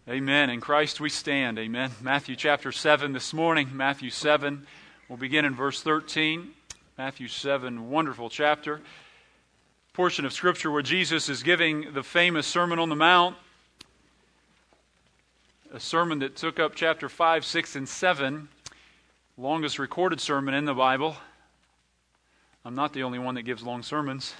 Amen. In Christ we stand. Amen. Matthew chapter 7 this morning. Matthew 7. We'll begin in verse 13. Matthew 7, wonderful chapter. Portion of Scripture where Jesus is giving the famous Sermon on the Mount. A sermon that took up chapter 5, 6, and 7. Longest recorded sermon in the Bible. I'm not the only one that gives long sermons.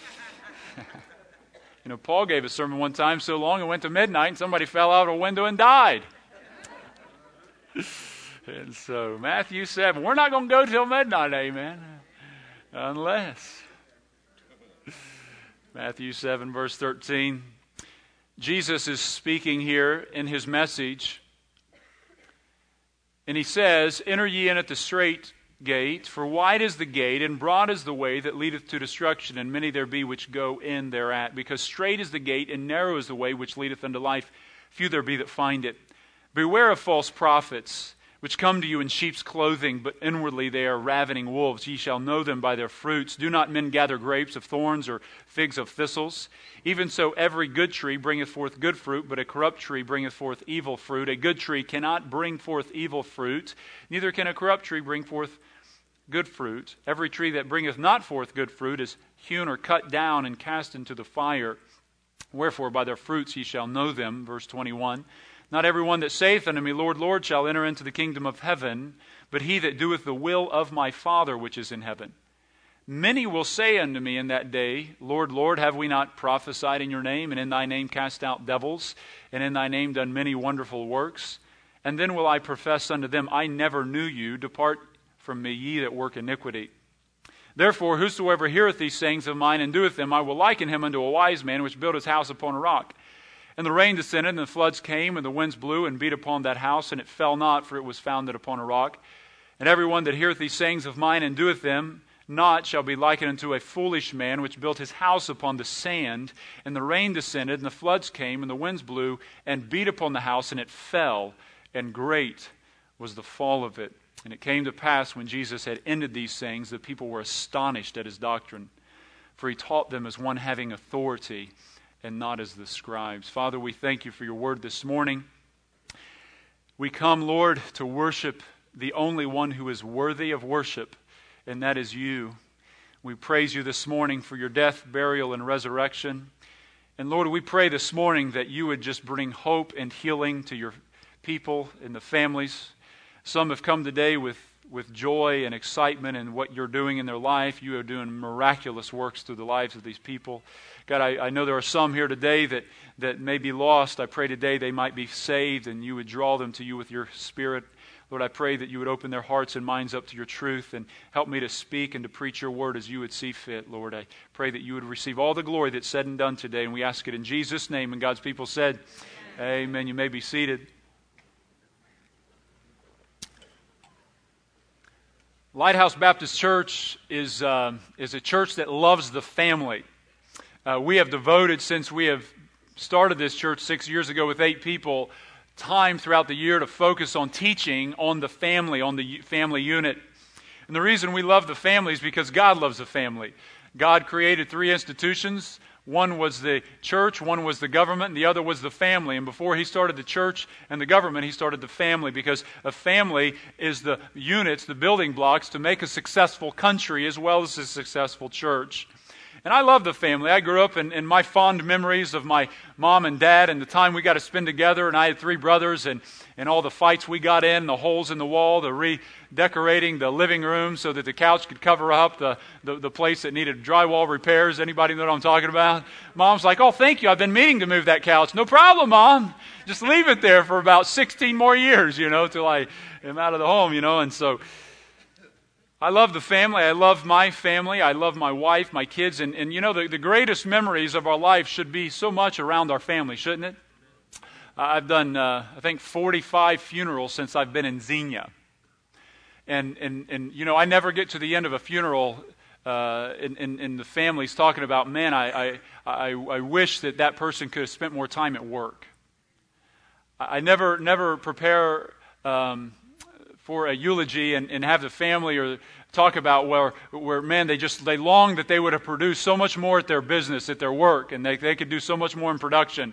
You know, Paul gave a sermon one time so long it went to midnight and somebody fell out of a window and died. And so, Matthew 7, we're not going to go till midnight, amen, unless. Matthew 7, verse 13. Jesus is speaking here in his message, and he says, "Enter ye in at the strait gate, for wide is the gate, and broad is the way that leadeth to destruction, and many there be which go in thereat. Because strait is the gate, and narrow is the way which leadeth unto life, few there be that find it. Beware of false prophets, which come to you in sheep's clothing, but inwardly they are ravening wolves. Ye shall know them by their fruits. Do not men gather grapes of thorns, or figs of thistles? Even so every good tree bringeth forth good fruit, but a corrupt tree bringeth forth evil fruit. A good tree cannot bring forth evil fruit, neither can a corrupt tree bring forth good fruit. Every tree that bringeth not forth good fruit is hewn or cut down and cast into the fire. Wherefore by their fruits ye shall know them." Verse 21. "Not every one that saith unto me, Lord, Lord, shall enter into the kingdom of heaven, but he that doeth the will of my Father which is in heaven. Many will say unto me in that day, Lord, Lord, have we not prophesied in your name, and in thy name cast out devils, and in thy name done many wonderful works? And then will I profess unto them, I never knew you. Depart from me, ye that work iniquity. Therefore, whosoever heareth these sayings of mine and doeth them, I will liken him unto a wise man which built his house upon a rock. And the rain descended, and the floods came, and the winds blew and beat upon that house, and it fell not, for it was founded upon a rock. And every one that heareth these sayings of mine and doeth them not shall be likened unto a foolish man which built his house upon the sand. And the rain descended, and the floods came, and the winds blew and beat upon the house, and it fell, and great was the fall of it. And it came to pass, when Jesus had ended these sayings, the people were astonished at his doctrine, for he taught them as one having authority, and not as the scribes." Father, we thank you for your word this morning. We come, Lord, to worship the only one who is worthy of worship, and that is you. We praise you this morning for your death, burial, and resurrection. And Lord, we pray this morning that you would just bring hope and healing to your people and the families. Some have come today with joy and excitement in what you're doing in their life. You are doing miraculous works through the lives of these people. God, I know there are some here today that may be lost. I pray today they might be saved and you would draw them to you with your Spirit. Lord, I pray that you would open their hearts and minds up to your truth and help me to speak and to preach your word as you would see fit, Lord. I pray that you would receive all the glory that's said and done today, and we ask it in Jesus' name. And God's people said, Amen. You may be seated. Lighthouse Baptist Church is a church that loves the family. We have devoted, since we have started this church 6 years ago with 8 people, time throughout the year to focus on teaching on the family unit. And the reason we love the family is because God loves the family. God created 3 institutions. One was the church, one was the government, and the other was the family. And before he started the church and the government, he started the family, because a family is the units, the building blocks to make a successful country as well as a successful church. And I love the family. I grew up in my fond memories of my mom and dad and the time we got to spend together. And I had 3 brothers and all the fights we got in, the holes in the wall, the redecorating the living room so that the couch could cover up the place that needed drywall repairs. Anybody know what I'm talking about? Mom's like, "Oh, thank you. I've been meaning to move that couch." "No problem, Mom. Just leave it there for about 16 more years, till I am out of the home, And so I love the family. I love my family. I love my wife, my kids. And the greatest memories of our life should be so much around our family, shouldn't it? I've done, I think, 45 funerals since I've been in Xenia. And I never get to the end of a funeral and the family's talking about, man, I wish that person could have spent more time at work. I never prepare for a eulogy and have the family or talk about where man, they long that they would have produced so much more at their business, at their work, and they could do so much more in production.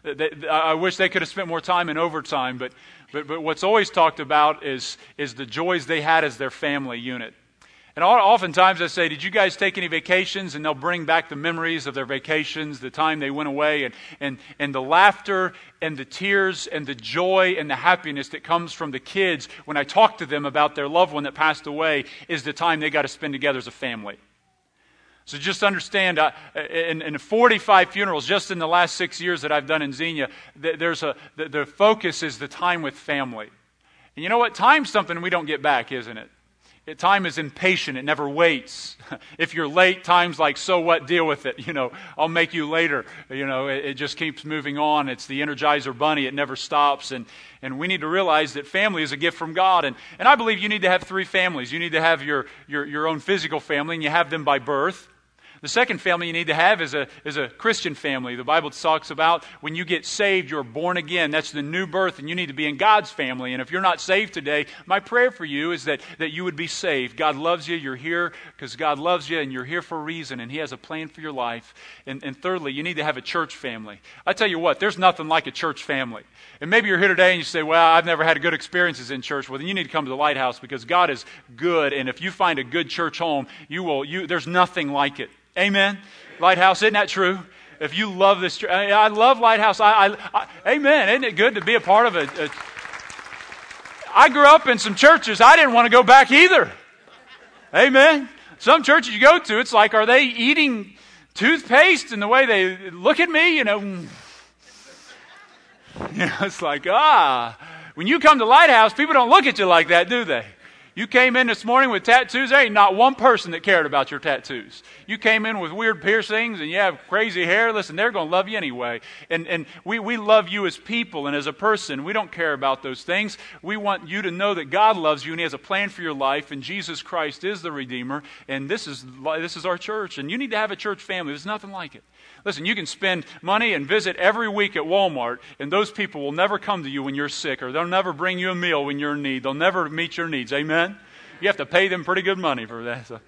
I wish they could have spent more time in overtime, but what's always talked about is the joys they had as their family unit. And oftentimes I say, did you guys take any vacations? And they'll bring back the memories of their vacations, the time they went away, and the laughter and the tears and the joy and the happiness that comes from the kids when I talk to them about their loved one that passed away is the time they got to spend together as a family. So just understand, in 45 funerals, just in the last 6 years that I've done in Xenia, the focus is the time with family. And you know what? Time's something we don't get back, isn't it? Time is impatient. It never waits. If you're late, time's like, so what? Deal with it. I'll make you later. It just keeps moving on. It's the Energizer Bunny. It never stops. And we need to realize that family is a gift from God. And I believe you need to have 3 families. You need to have your own physical family, and you have them by birth. The second family you need to have is a Christian family. The Bible talks about when you get saved, you're born again. That's the new birth, and you need to be in God's family. And if you're not saved today, my prayer for you is that you would be saved. God loves you. You're here because God loves you, and you're here for a reason, and He has a plan for your life. And thirdly, you need to have a church family. I tell you what, there's nothing like a church family. And maybe you're here today and you say, well, I've never had good experiences in church. Well, then you need to come to the Lighthouse because God is good, and if you find a good church home, there's nothing like it. Amen. Lighthouse, isn't that true? If you love this church, I love Lighthouse. Amen. Isn't it good to be a part of it? I grew up in some churches. I didn't want to go back either. Amen. Some churches you go to, it's like, are they eating toothpaste in the way they look at me? It's like, when you come to Lighthouse, people don't look at you like that, do they? You came in this morning with tattoos, there ain't not one person that cared about your tattoos. You came in with weird piercings and you have crazy hair, listen, they're going to love you anyway. And we love you as people and as a person. We don't care about those things. We want you to know that God loves you and He has a plan for your life, and Jesus Christ is the Redeemer, and this is our church. And you need to have a church family. There's nothing like it. Listen, you can spend money and visit every week at Walmart, and those people will never come to you when you're sick, or they'll never bring you a meal when you're in need. They'll never meet your needs. Amen? You have to pay them pretty good money for that. So.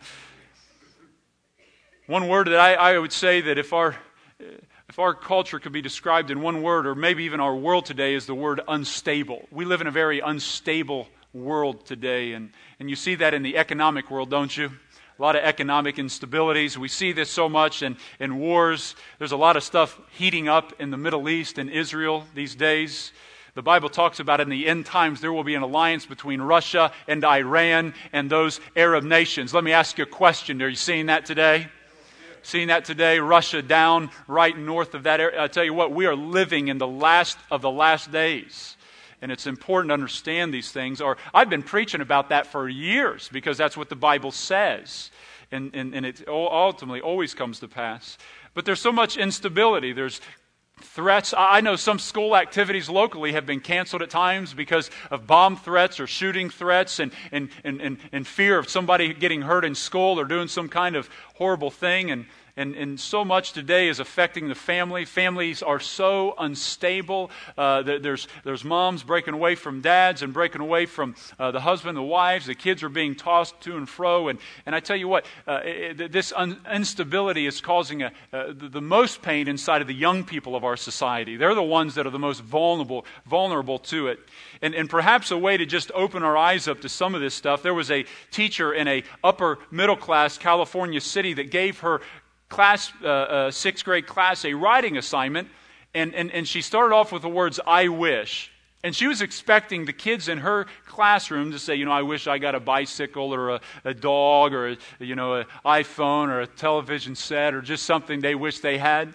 One word that I would say that if our culture could be described in one word, or maybe even our world today, is the word unstable. We live in a very unstable world today, and you see that in the economic world, don't you? A lot of economic instabilities. We see this so much in wars. There's a lot of stuff heating up in the Middle East and Israel these days. The Bible talks about in the end times there will be an alliance between Russia and Iran and those Arab nations. Let me ask you a question. Are you seeing that today? Seeing that today? Russia down right north of that area. I tell you what, we are living in the last of the last days. And it's important to understand these things. Or I've been preaching about that for years because that's what the Bible says. And it ultimately always comes to pass. But there's so much instability. There's threats. I know some school activities locally have been canceled at times because of bomb threats or shooting threats and fear of somebody getting hurt in school or doing some kind of horrible thing. And so much today is affecting the family. Families are so unstable. There's moms breaking away from dads and breaking away from the husband, the wives. The kids are being tossed to and fro. And I tell you what, this instability is causing the most pain inside of the young people of our society. They're the ones that are the most vulnerable to it. And perhaps a way to just open our eyes up to some of this stuff, there was a teacher in a upper middle class California city that gave her sixth grade class a writing assignment, and she started off with the words, "I wish." And she was expecting the kids in her classroom to say, I wish I got a bicycle or a dog or, an iPhone or a television set or just something they wish they had.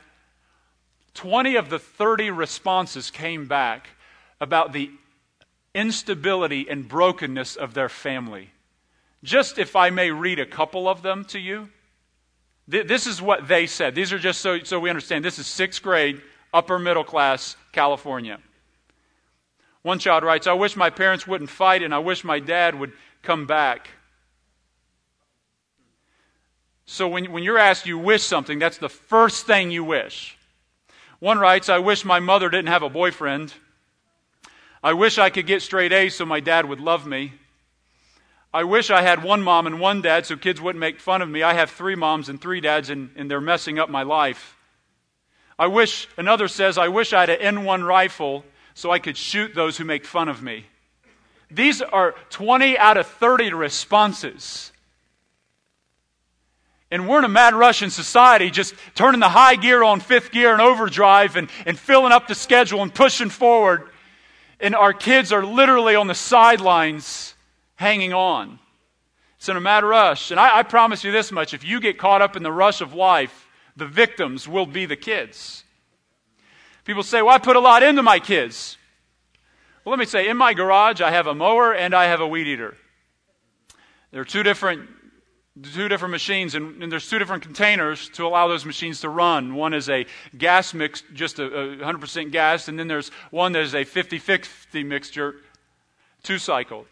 20 of the 30 responses came back about the instability and brokenness of their family. Just if I may read a couple of them to you. This is what they said. These are just so we understand. This is 6th grade, upper middle class, California. One child writes, "I wish my parents wouldn't fight and I wish my dad would come back." So when you're asked you wish something, that's the first thing you wish. One writes, "I wish my mother didn't have a boyfriend. I wish I could get straight A's so my dad would love me. I wish I had one mom and one dad so kids wouldn't make fun of me. I have 3 moms and 3 dads and they're messing up my life. Another says, I wish I had an N1 rifle so I could shoot those who make fun of me. These are 20 out of 30 responses. And we're in a mad rush in society, just turning the high gear on fifth gear and overdrive and filling up the schedule and pushing forward. And our kids are literally on the sidelines hanging on. It's in a mad rush. And I promise you this much, if you get caught up in the rush of life, the victims will be the kids. People say, well, I put a lot into my kids. Well, let me say, in my garage, I have a mower and I have a weed eater. There are two different machines, and there's two different containers to allow those machines to run. One is a gas mix, just a 100% gas, and then there's one that is a 50-50 mixture, two-cycle.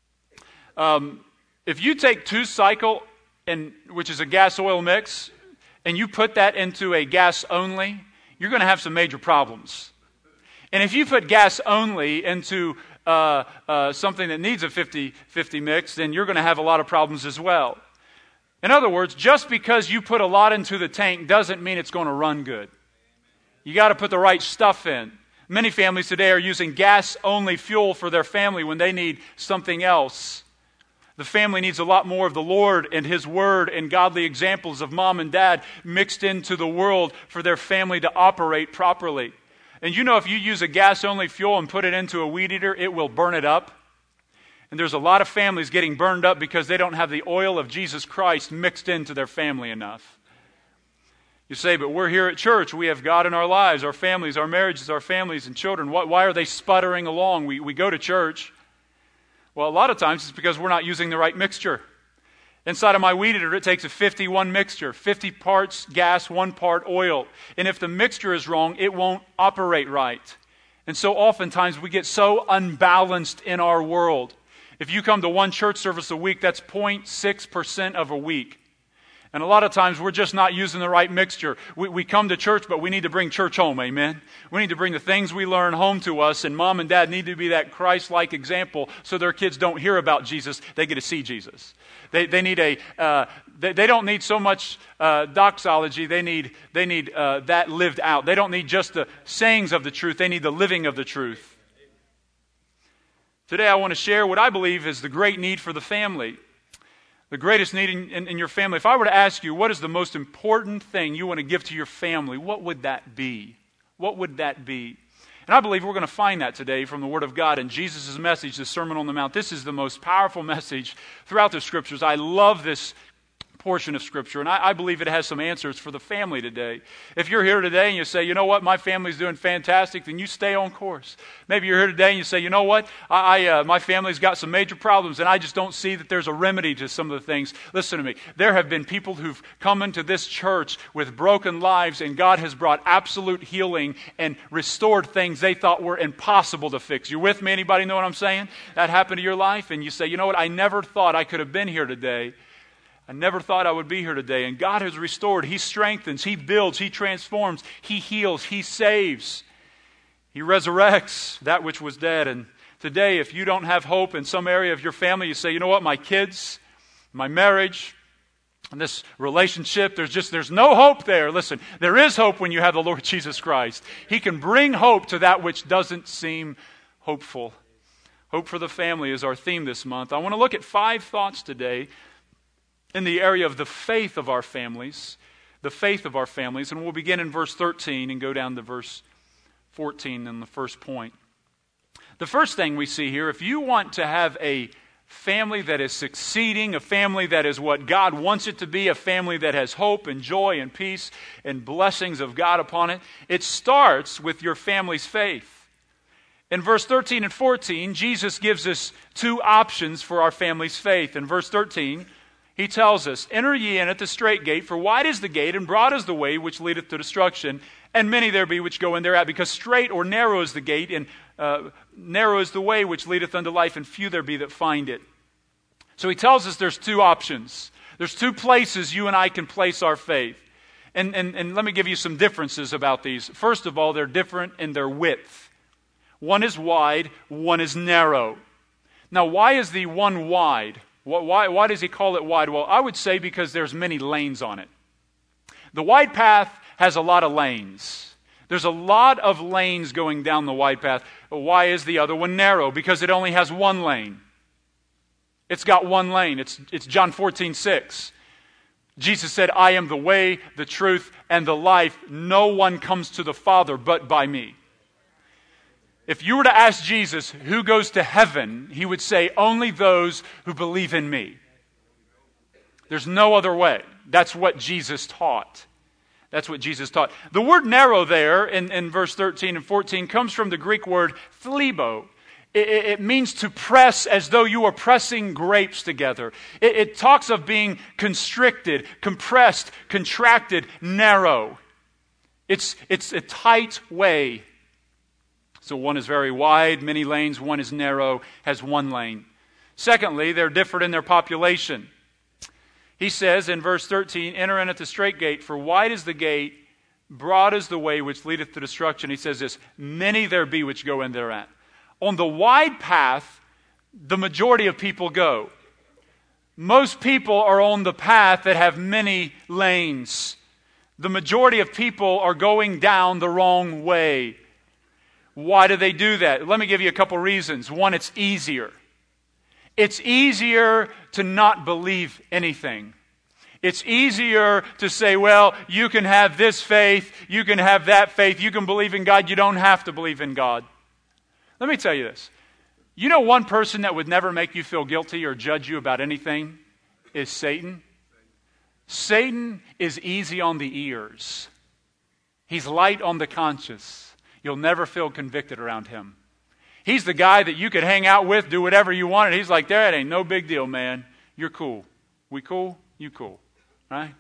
If you take two-cycle, which is a gas-oil mix, and you put that into a gas-only, you're going to have some major problems. And if you put gas-only into something that needs a 50-50 mix, then you're going to have a lot of problems as well. In other words, just because you put a lot into the tank doesn't mean it's going to run good. You got to put the right stuff in. Many families today are using gas-only fuel for their family when they need something else. The family needs a lot more of the Lord and His Word and godly examples of mom and dad mixed into the world for their family to operate properly. And you know, if you use a gas-only fuel and put it into a weed eater, it will burn it up. And there's a lot of families getting burned up because they don't have the oil of Jesus Christ mixed into their family enough. You say, but we're here at church. We have God in our lives, our families, our marriages, our families and children. Why are they sputtering along? We go to church. Well, a lot of times it's because we're not using the right mixture. Inside of my weed eater, it takes a 50-1 mixture, 50 parts gas, 1 part oil. And if the mixture is wrong, it won't operate right. And so oftentimes we get so unbalanced in our world. If you come to one church service a week, that's 0.6% of a week. And a lot of times we're just not using the right mixture. We come to church, but we need to bring church home, amen? We need to bring the things we learn home to us, and mom and dad need to be that Christ-like example so their kids don't hear about Jesus, they get to see Jesus. They don't need so much doxology, they need that lived out. They don't need just the sayings of the truth, they need the living of the truth. Today I want to share what I believe is the great need for the family. The greatest need in your family. If I were to ask you, what is the most important thing you want to give to your family, what would that be? What would that be? And I believe we're going to find that today from the Word of God in Jesus' message, the Sermon on the Mount. This is the most powerful message throughout the Scriptures. I love this portion of Scripture, and I believe it has some answers for the family today. If you're here today and you say, you know what, my family's doing fantastic, then you stay on course. Maybe you're here today and you say, you know what, my family's got some major problems, and I just don't see that there's a remedy to some of the things. Listen to me. There have been people who've come into this church with broken lives, and God has brought absolute healing and restored things they thought were impossible to fix. You with me? Anybody know what I'm saying? That happened to your life, and you say, you know what, I never thought I could have been here today. I never thought I would be here today. And God has restored. He strengthens. He builds. He transforms. He heals. He saves. He resurrects that which was dead. And today, if you don't have hope in some area of your family, you say, you know what, my kids, my marriage, and this relationship, there's no hope there. Listen, there is hope when you have the Lord Jesus Christ. He can bring hope to that which doesn't seem hopeful. Hope for the family is our theme this month. I want to look at 5 thoughts today in the area of the faith of our families, and we'll begin in verse 13 and go down to verse 14 in the first point. The first thing we see here, if you want to have a family that is succeeding, a family that is what God wants it to be, a family that has hope and joy and peace and blessings of God upon it, it starts with your family's faith. In verse 13 and 14, Jesus gives us 2 options for our family's faith. In verse 13, He tells us, enter ye in at the strait gate, for wide is the gate, and broad is the way which leadeth to destruction, and many there be which go in thereat. Because strait or narrow is the gate, and narrow is the way which leadeth unto life, and few there be that find it. So he tells us there's 2 options. There's 2 places you and I can place our faith. And let me give you some differences about these. First of all, they're different in their width. One is wide, one is narrow. Now, why is the one wide? Why does he call it wide? Well, I would say because there's many lanes on it. The wide path has a lot of lanes. There's a lot of lanes going down the wide path. But why is the other one narrow? Because it only has one lane. It's got one lane. It's John 14:6. Jesus said, I am the way, the truth, and the life. No one comes to the Father but by me. If you were to ask Jesus who goes to heaven, he would say, only those who believe in me. There's no other way. That's what Jesus taught. That's what Jesus taught. The word narrow there in verse 13 and 14 comes from the Greek word phlebo. It means to press as though you are pressing grapes together. It talks of being constricted, compressed, contracted, narrow. It's a tight way. So one is very wide, many lanes. One is narrow, has one lane. Secondly, they're different in their population. He says in verse 13, enter in at the straight gate, for wide is the gate, broad is the way which leadeth to destruction. He says this, many there be which go in thereat. On the wide path, the majority of people go. Most people are on the path that have many lanes. The majority of people are going down the wrong way. Why do they do that? Let me give you a couple reasons. One, it's easier. It's easier to not believe anything. It's easier to say, well, you can have this faith, you can have that faith, you can believe in God, you don't have to believe in God. Let me tell you this. You know one person that would never make you feel guilty or judge you about anything is Satan. Satan is easy on the ears. He's light on the conscience. You'll never feel convicted around him. He's the guy that you could hang out with, do whatever you want, and he's like, that ain't no big deal, man. You're cool. We cool? You cool. Right?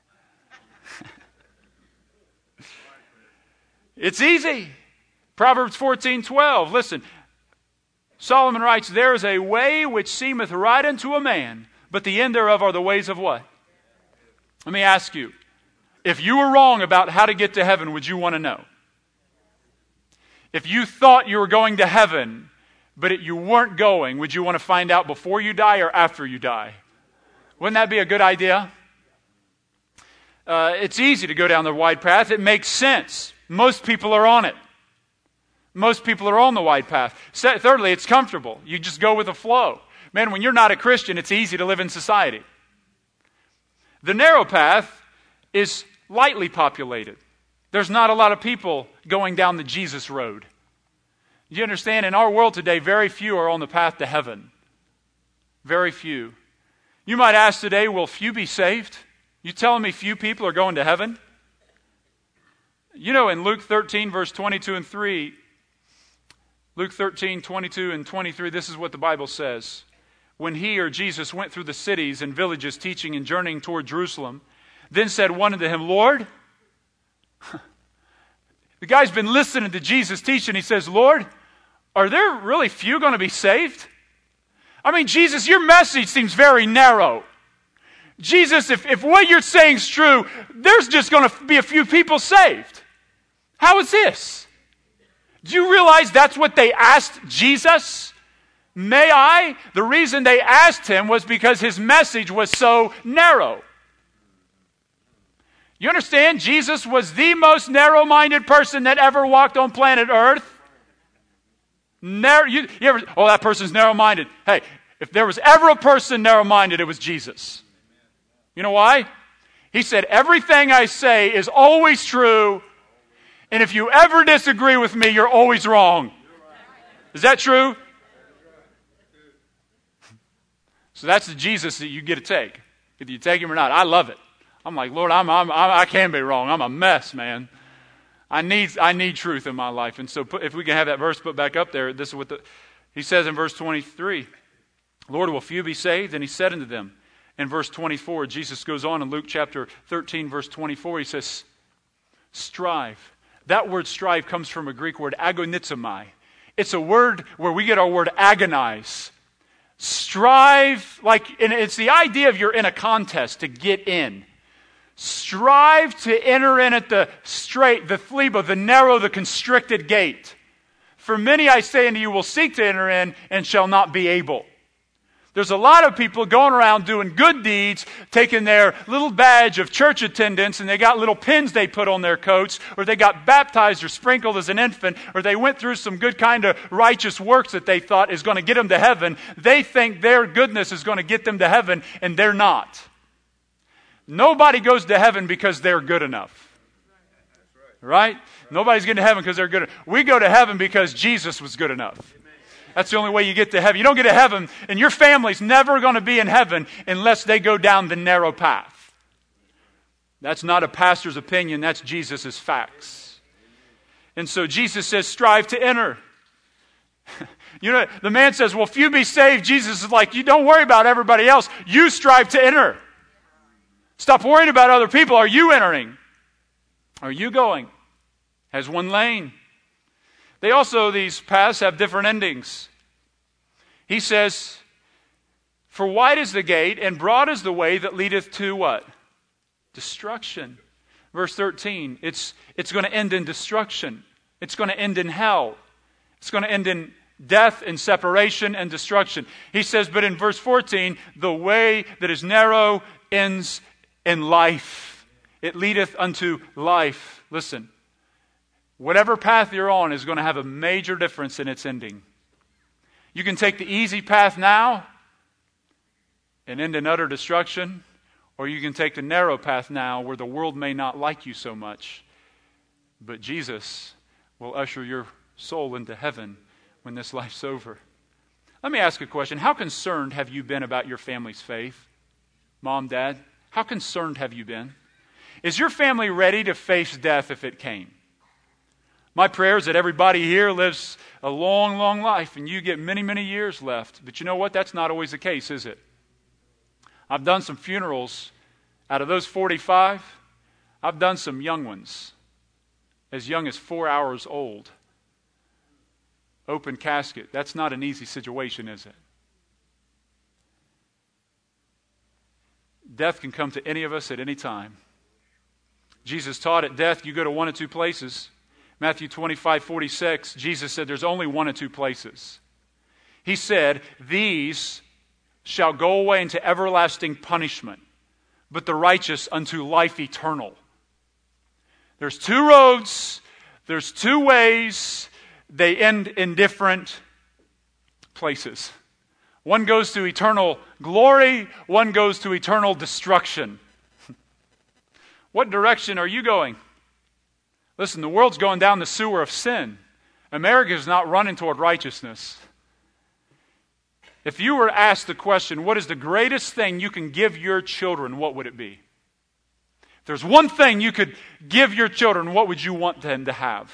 It's easy. Proverbs 14:12. Listen. Solomon writes, there is a way which seemeth right unto a man, but the end thereof are the ways of what? Let me ask you. If you were wrong about how to get to heaven, would you want to know? If you thought you were going to heaven, but you weren't going, would you want to find out before you die or after you die? Wouldn't that be a good idea? It's easy to go down the wide path. It makes sense. Most people are on it. Most people are on the wide path. Thirdly, it's comfortable. You just go with the flow. Man, when you're not a Christian, it's easy to live in society. The narrow path is lightly populated. There's not a lot of people going down the Jesus road. You understand? In our world today, very few are on the path to heaven. Very few. You might ask today, will few be saved? You telling me few people are going to heaven? You know, in Luke 13, verse 22 and 3, Luke 13, 22 and 23, this is what the Bible says. When he, or Jesus, went through the cities and villages teaching and journeying toward Jerusalem, then said one unto him, Lord, the guy's been listening to Jesus teach, and he says, Lord, are there really few going to be saved? I mean, Jesus, your message seems very narrow. Jesus, if what you're saying is true, there's just going to be a few people saved. How is this? Do you realize that's what they asked Jesus? May I? The reason they asked him was because his message was so narrow. You understand? Jesus was the most narrow-minded person that ever walked on planet Earth. You ever, that person's narrow-minded. Hey, if there was ever a person narrow-minded, it was Jesus. You know why? He said, everything I say is always true, and if you ever disagree with me, you're always wrong. Is that true? So that's the Jesus that you get to take. If you take him or not. I love it. I'm like, Lord, I can be wrong. I'm a mess, man. I need truth in my life. And so if we can have that verse put back up there, this is what he says in verse 23. Lord, will few be saved? And he said unto them, in verse 24, Jesus goes on in Luke chapter 13, verse 24, he says, strive. That word strive comes from a Greek word, agonizomai. It's a word where we get our word agonize. Strive, and it's the idea of you're in a contest to get in. Strive to enter in at the straight, the phlebo, the narrow, the constricted gate. For many, I say unto you, will seek to enter in and shall not be able. There's a lot of people going around doing good deeds, taking their little badge of church attendance, and they got little pins they put on their coats, or they got baptized or sprinkled as an infant, or they went through some good kind of righteous works that they thought is going to get them to heaven. They think their goodness is going to get them to heaven, and they're not. Nobody goes to heaven because they're good enough. Right? Nobody's getting to heaven because they're good enough. We go to heaven because Jesus was good enough. That's the only way you get to heaven. You don't get to heaven, and your family's never going to be in heaven unless they go down the narrow path. That's not a pastor's opinion. That's Jesus' facts. And so Jesus says, strive to enter. You know, the man says, well, if you be saved, Jesus is like, you don't worry about everybody else. You strive to enter. Stop worrying about other people. Are you entering? Are you going? Has one lane. They also, these paths have different endings. He says, for wide is the gate and broad is the way that leadeth to what? Destruction. Verse 13, it's going to end in destruction. It's going to end in hell. It's going to end in death and separation and destruction. He says, but in verse 14, the way that is narrow ends in life. It leadeth unto life. Listen. Whatever path you're on is going to have a major difference in its ending. You can take the easy path now and end in utter destruction, or you can take the narrow path now where the world may not like you so much, but Jesus will usher your soul into heaven when this life's over. Let me ask a question. How concerned have you been about your family's faith? Mom, Dad, how concerned have you been? Is your family ready to face death if it came? My prayer is that everybody here lives a long, long life and you get many, many years left. But you know what? That's not always the case, is it? I've done some funerals. Out of those 45, I've done some young ones, as young as 4 hours old. Open casket. That's not an easy situation, is it? Death can come to any of us at any time. Jesus taught at death, you go to one of two places. Matthew 25:46, Jesus said there's only one of two places. He said, these shall go away into everlasting punishment, but the righteous unto life eternal. There's two roads, there's two ways, they end in different places. One goes to eternal glory, one goes to eternal destruction. What direction are you going? Listen, the world's going down the sewer of sin. America is not running toward righteousness. If you were asked the question, what is the greatest thing you can give your children, what would it be? If there's one thing you could give your children, what would you want them to have?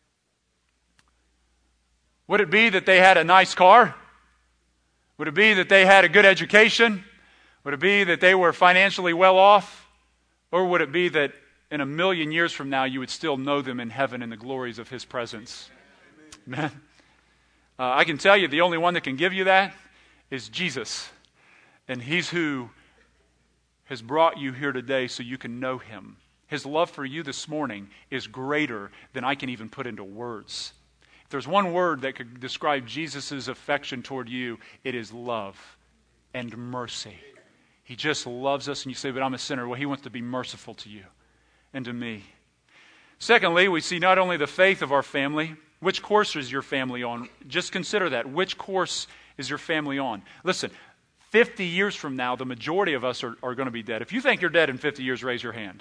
Would it be that they had a nice car? Would it be that they had a good education? Would it be that they were financially well off? Or would it be that in 1,000,000 years from now, you would still know them in heaven in the glories of His presence? Amen. I can tell you the only one that can give you that is Jesus. And He's who has brought you here today so you can know Him. His love for you this morning is greater than I can even put into words. If there's one word that could describe Jesus' affection toward you, it is love and mercy. He just loves us, and you say, but I'm a sinner. Well, He wants to be merciful to you and to me. Secondly, we see not only the faith of our family. Which course is your family on? Just consider that. Which course is your family on? Listen, 50 years from now, the majority of us are going to be dead. If you think you're dead in 50 years, raise your hand.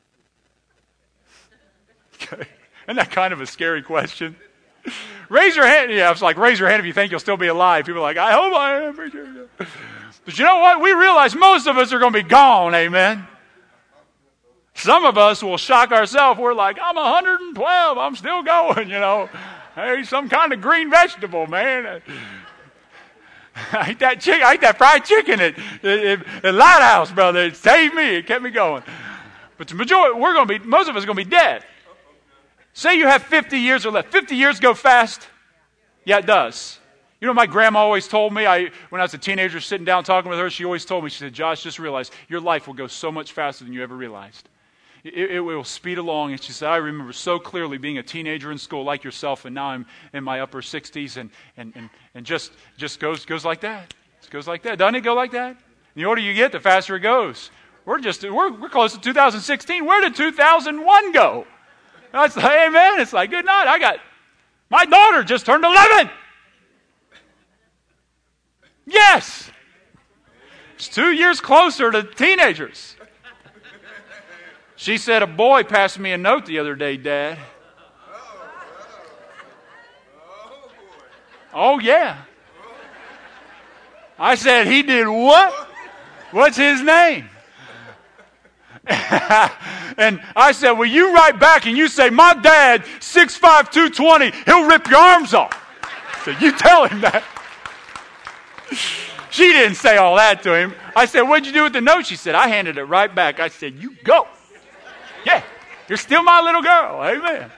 Okay. Isn't that kind of a scary question? Raise your hand. Yeah, it's like raise your hand if you think you'll still be alive. People are like, I hope I am. But you know what? We realize most of us are going to be gone. Amen. Some of us will shock ourselves. We're like, I'm 112. I'm still going, you know. Hey, some kind of green vegetable, man. I ate that fried chicken at Lighthouse, brother. It saved me. It kept me going. But the majority, most of us are going to be dead. Say you have 50 years or less. 50 years go fast? Yeah, it does. You know, my grandma always told me, when I was a teenager sitting down talking with her, she always told me, she said, Josh, just realize your life will go so much faster than you ever realized. It will speed along. And she said, I remember so clearly being a teenager in school like yourself, and now I'm in my upper 60s, and just goes like that. It goes like that. Doesn't it go like that? The older you get, the faster it goes. We're close to 2016. Where did 2001 go? That's like, amen. It's like, good night. My daughter just turned 11. Yes. It's 2 years closer to teenagers. She said, a boy passed me a note the other day, Dad. Oh, yeah. I said, he did what? What's his name? And I said, well, you write back and you say, my dad, 6'5", 220, he'll rip your arms off. So you tell him that. She didn't say all that to him. I said, what'd you do with the note? She said, I handed it right back. I said, you go. Yeah, you're still my little girl. Amen.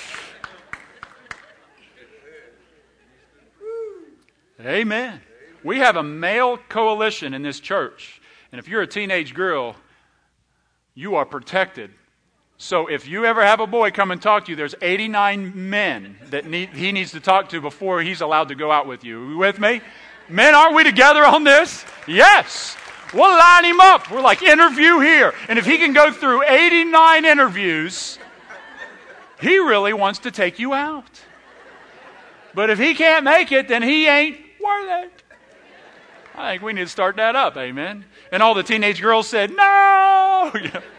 Amen. We have a male coalition in this church. And if you're a teenage girl, you are protected. So if you ever have a boy come and talk to you, there's 89 men that he needs to talk to before he's allowed to go out with you. Are you with me? Men, aren't we together on this? Yes. We'll line him up. We're like, interview here. And if he can go through 89 interviews, he really wants to take you out. But if he can't make it, then he ain't worth it. I think we need to start that up, amen. And all the teenage girls said, no!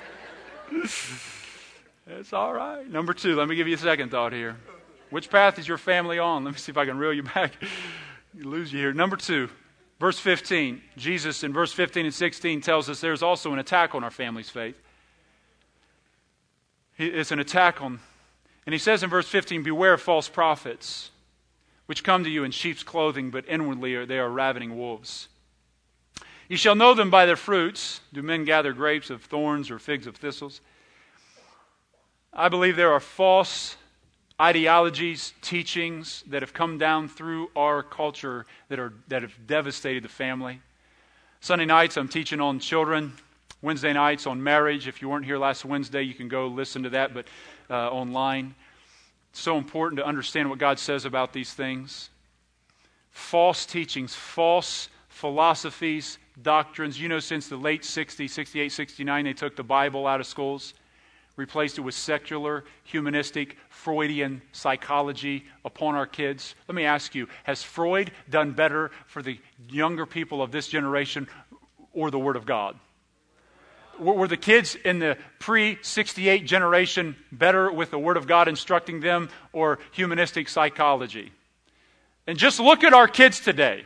It's all right. Number 2, let me give you a second thought here. Which path is your family on? Let me see if I can reel you back. You lose you here. Number 2, verse 15. Jesus in verse 15 and 16 tells us there's also an attack on our family's faith. It's an attack on, and he says in verse 15, beware of false prophets, which come to you in sheep's clothing, but inwardly they are ravening wolves. You shall know them by their fruits. Do men gather grapes of thorns or figs of thistles? I believe there are false ideologies, teachings that have come down through our culture that have devastated the family. Sunday nights I'm teaching on children. Wednesday nights on marriage. If you weren't here last Wednesday, you can go listen to that, but online. It's so important to understand what God says about these things. False teachings, false philosophies, doctrines. You know, since the late 60s, 68, 69, they took the Bible out of schools, replaced it with secular, humanistic, Freudian psychology upon our kids. Let me ask you, has Freud done better for the younger people of this generation or the Word of God? Were the kids in the pre-68 generation better with the Word of God instructing them or humanistic psychology? And just look at our kids today.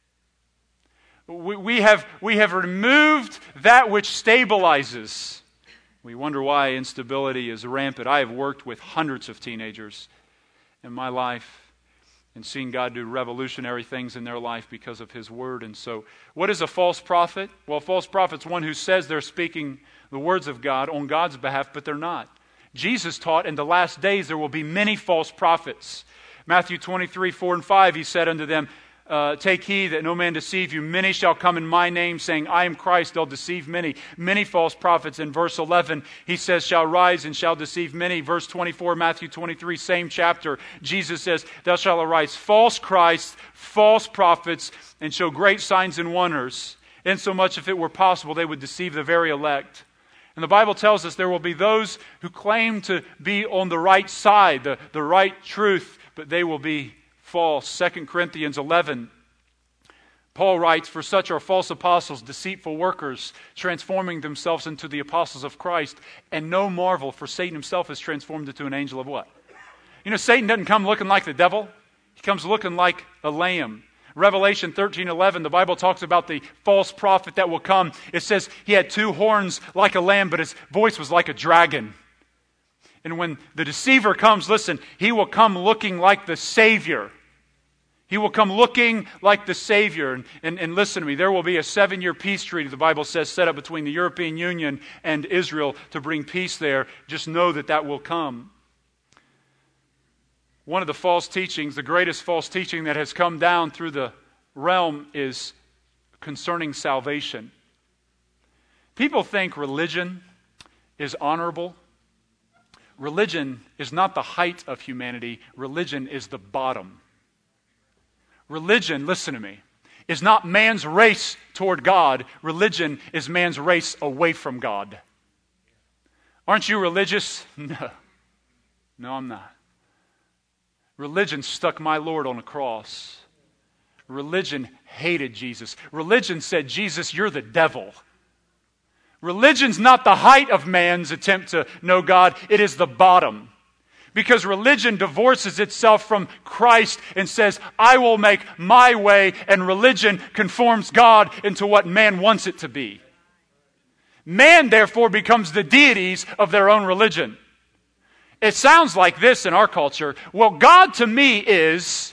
We have removed that which stabilizes. We wonder why instability is rampant. I have worked with hundreds of teenagers in my life and seen God do revolutionary things in their life because of His Word. And so, what is a false prophet? Well, a false prophet's one who says they're speaking the words of God on God's behalf, but they're not. Jesus taught in the last days there will be many false prophets. Matthew 23, 4 and 5, He said unto them, take heed that no man deceive you. Many shall come in my name, saying, I am Christ. They'll deceive many. Many false prophets. In verse 11, he says, shall rise and shall deceive many. Verse 24, Matthew 23, same chapter, Jesus says, thou shalt arise false Christs, false prophets, and show great signs and wonders, insomuch if it were possible they would deceive the very elect. And the Bible tells us there will be those who claim to be on the right side, the right truth, but they will be false. 2 Corinthians 11, Paul writes, for such are false apostles, deceitful workers, transforming themselves into the apostles of Christ. And no marvel, for Satan himself is transformed into an angel of what? You know, Satan doesn't come looking like the devil. He comes looking like a lamb. Revelation 13:11, the Bible talks about the false prophet that will come. It says he had 2 horns like a lamb, but his voice was like a dragon. And when the deceiver comes, listen, he will come looking like the Savior. He will come looking like the Savior. And listen to me, there will be a 7-year peace treaty, the Bible says, set up between the European Union and Israel to bring peace there. Just know that that will come. One of the false teachings, the greatest false teaching that has come down through the realm is concerning salvation. People think religion is honorable. Religion is not the height of humanity. Religion is the bottom. Religion, listen to me, is not man's race toward God. Religion is man's race away from God. Aren't you religious? No. No, I'm not. Religion stuck my Lord on a cross. Religion hated Jesus. Religion said, Jesus, you're the devil. Religion's not the height of man's attempt to know God. It is the bottom. Because religion divorces itself from Christ and says, I will make my way, and religion conforms God into what man wants it to be. Man, therefore, becomes the deities of their own religion. It sounds like this in our culture. Well, God to me is...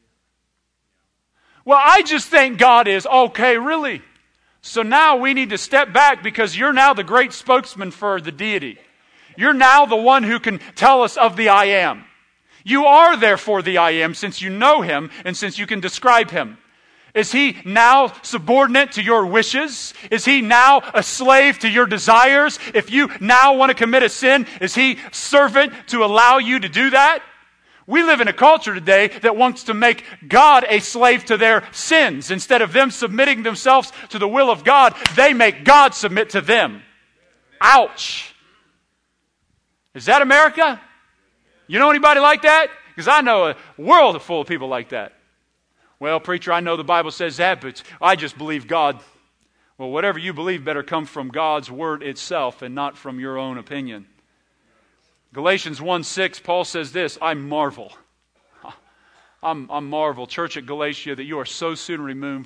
Well, I just think God is okay, really. So now we need to step back because you're now the great spokesman for the deity. You're now the one who can tell us of the I am. You are therefore the I am since you know him and since you can describe him. Is he now subordinate to your wishes? Is he now a slave to your desires? If you now want to commit a sin, is he servant to allow you to do that? We live in a culture today that wants to make God a slave to their sins. Instead of them submitting themselves to the will of God, they make God submit to them. Ouch. Is that America? You know anybody like that? Because I know a world full of people like that. Well, preacher, I know the Bible says that, but I just believe God. Well, whatever you believe better come from God's word itself and not from your own opinion. Galatians 1:6, Paul says this, I marvel. I marvel, church at Galatia, that you are so soon removed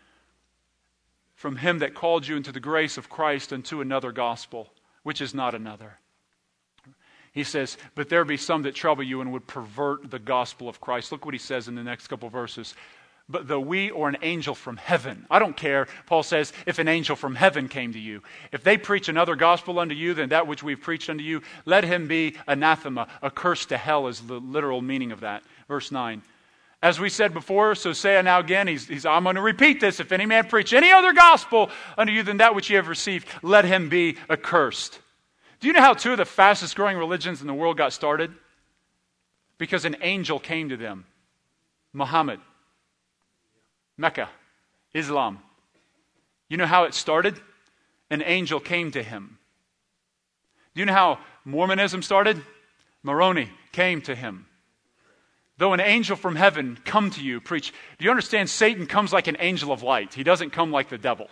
from him that called you into the grace of Christ unto another gospel, which is not another. He says, but there be some that trouble you and would pervert the gospel of Christ. Look what he says in the next couple verses. But though we or an angel from heaven, I don't care, Paul says, if an angel from heaven came to you. If they preach another gospel unto you than that which we've preached unto you, let him be anathema, accursed to hell is the literal meaning of that. Verse 9. As we said before, so say I now again, I'm going to repeat this. If any man preach any other gospel unto you than that which ye have received, let him be accursed. Do you know how two of the fastest growing religions in the world got started? Because an angel came to them. Muhammad. Mecca, Islam. You know how it started? An angel came to him. Do you know how Mormonism started? Moroni came to him. Though an angel from heaven come to you, preach. Do you understand? Satan comes like an angel of light. He doesn't come like the devil.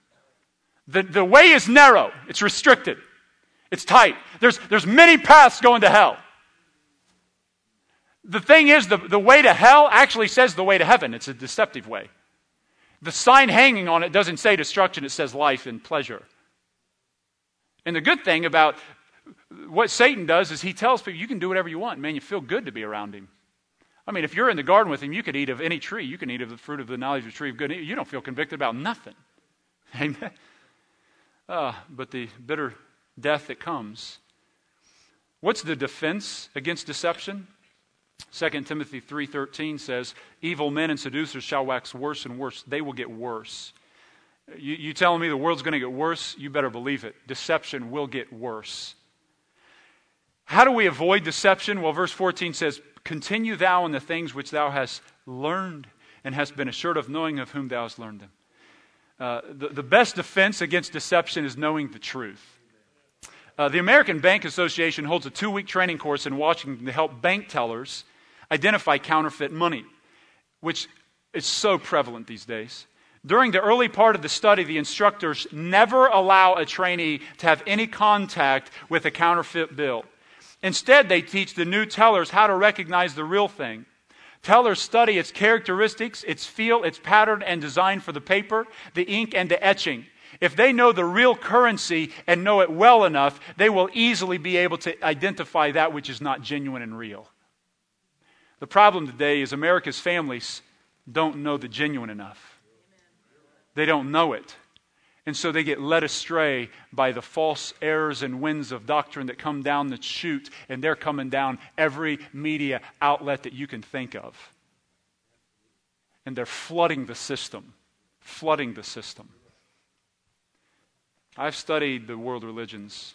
The way is narrow. It's restricted. It's tight. There's many paths going to hell. The thing is, the way to hell actually says the way to heaven. It's a deceptive way. The sign hanging on it doesn't say destruction, it says life and pleasure. And the good thing about what Satan does is he tells people, you can do whatever you want. Man, you feel good to be around him. I mean, if you're in the garden with him, you could eat of any tree. You can eat of the fruit of the knowledge of the tree of good and evil. You don't feel convicted about nothing. Amen? But the bitter death that comes. What's the defense against deception? 2 Timothy 3:13 says, evil men and seducers shall wax worse and worse. They will get worse. You telling me the world's going to get worse? You better believe it. Deception will get worse. How do we avoid deception? Well, verse 14 says, continue thou in the things which thou hast learned and hast been assured of, knowing of whom thou hast learned them. The best defense against deception is knowing the truth. The American Bank Association holds a 2-week training course in Washington to help bank tellers identify counterfeit money, which is so prevalent these days. During the early part of the study, the instructors never allow a trainee to have any contact with a counterfeit bill. Instead, they teach the new tellers how to recognize the real thing. Tellers study its characteristics, its feel, its pattern and design for the paper, the ink, and the etching. If they know the real currency and know it well enough, they will easily be able to identify that which is not genuine and real. The problem today is America's families don't know the genuine enough. They don't know it. And so they get led astray by the false errors and winds of doctrine that come down the chute, and they're coming down every media outlet that you can think of. And they're flooding the system. I've studied the world religions.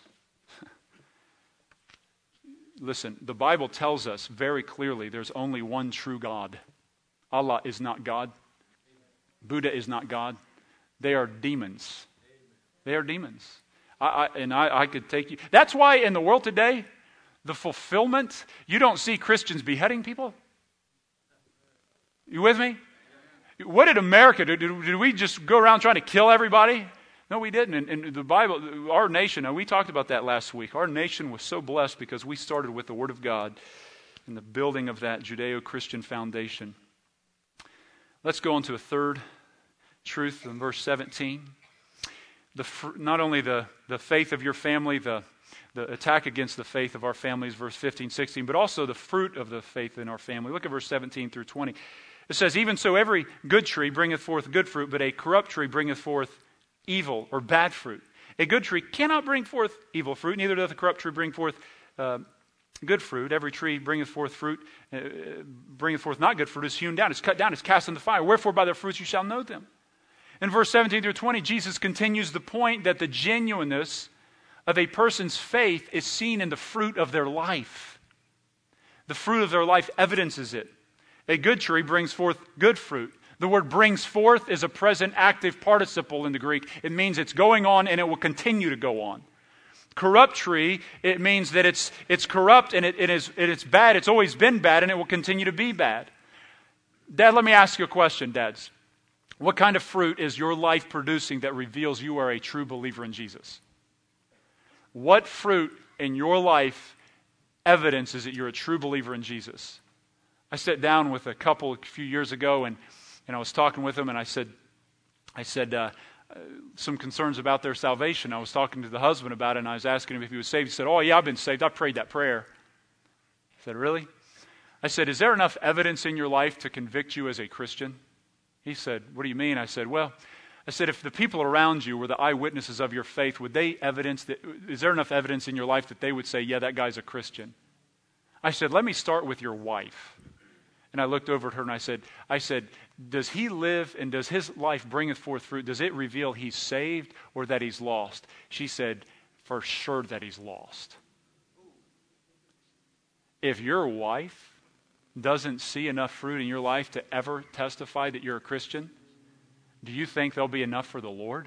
Listen, the Bible tells us very clearly there's only one true God. Allah is not God. Buddha is not God. They are demons. They are demons. I could take you. That's why in the world today, the fulfillment, you don't see Christians beheading people. You with me? What did America do? Did we just go around trying to kill everybody? No, we didn't. And the Bible, our nation, we talked about that last week. Our nation was so blessed because we started with the Word of God and the building of that Judeo-Christian foundation. Let's go on to a third truth in verse 17. Not only the faith of your family, the attack against the faith of our families, verse 15, 16, but also the fruit of the faith in our family. Look at verse 17 through 20. It says, even so every good tree bringeth forth good fruit, but a corrupt tree bringeth forth evil or bad fruit. A good tree cannot bring forth evil fruit, neither doth a corrupt tree bring forth good fruit. Every tree bringeth forth not good fruit, is hewn down, is cut down, is cast in the fire. Wherefore by their fruits you shall know them. In verse 17 through 20, Jesus continues the point that the genuineness of a person's faith is seen in the fruit of their life. The fruit of their life evidences it. A good tree brings forth good fruit. The word brings forth is a present active participle in the Greek. It means it's going on and it will continue to go on. Corrupt tree, it means that it's corrupt and it's bad. It's always been bad and it will continue to be bad. Dad, let me ask you a question, dads. What kind of fruit is your life producing that reveals you are a true believer in Jesus? What fruit in your life evidences that you're a true believer in Jesus? I sat down with a couple a few years ago and I was talking with them and I said some concerns about their salvation. I was talking to the husband about it and I was asking him if he was saved. He said, oh yeah, I've been saved. I prayed that prayer. I said, really? I said, is there enough evidence in your life to convict you as a Christian? He said, what do you mean? I said, if the people around you were the eyewitnesses of your faith, is there enough evidence in your life that they would say, yeah, that guy's a Christian? I said, let me start with your wife. And I looked over at her and I said, does he live and does his life bringeth forth fruit? Does it reveal he's saved or that he's lost? She said, for sure that he's lost. If your wife doesn't see enough fruit in your life to ever testify that you're a Christian, do you think there'll be enough for the Lord?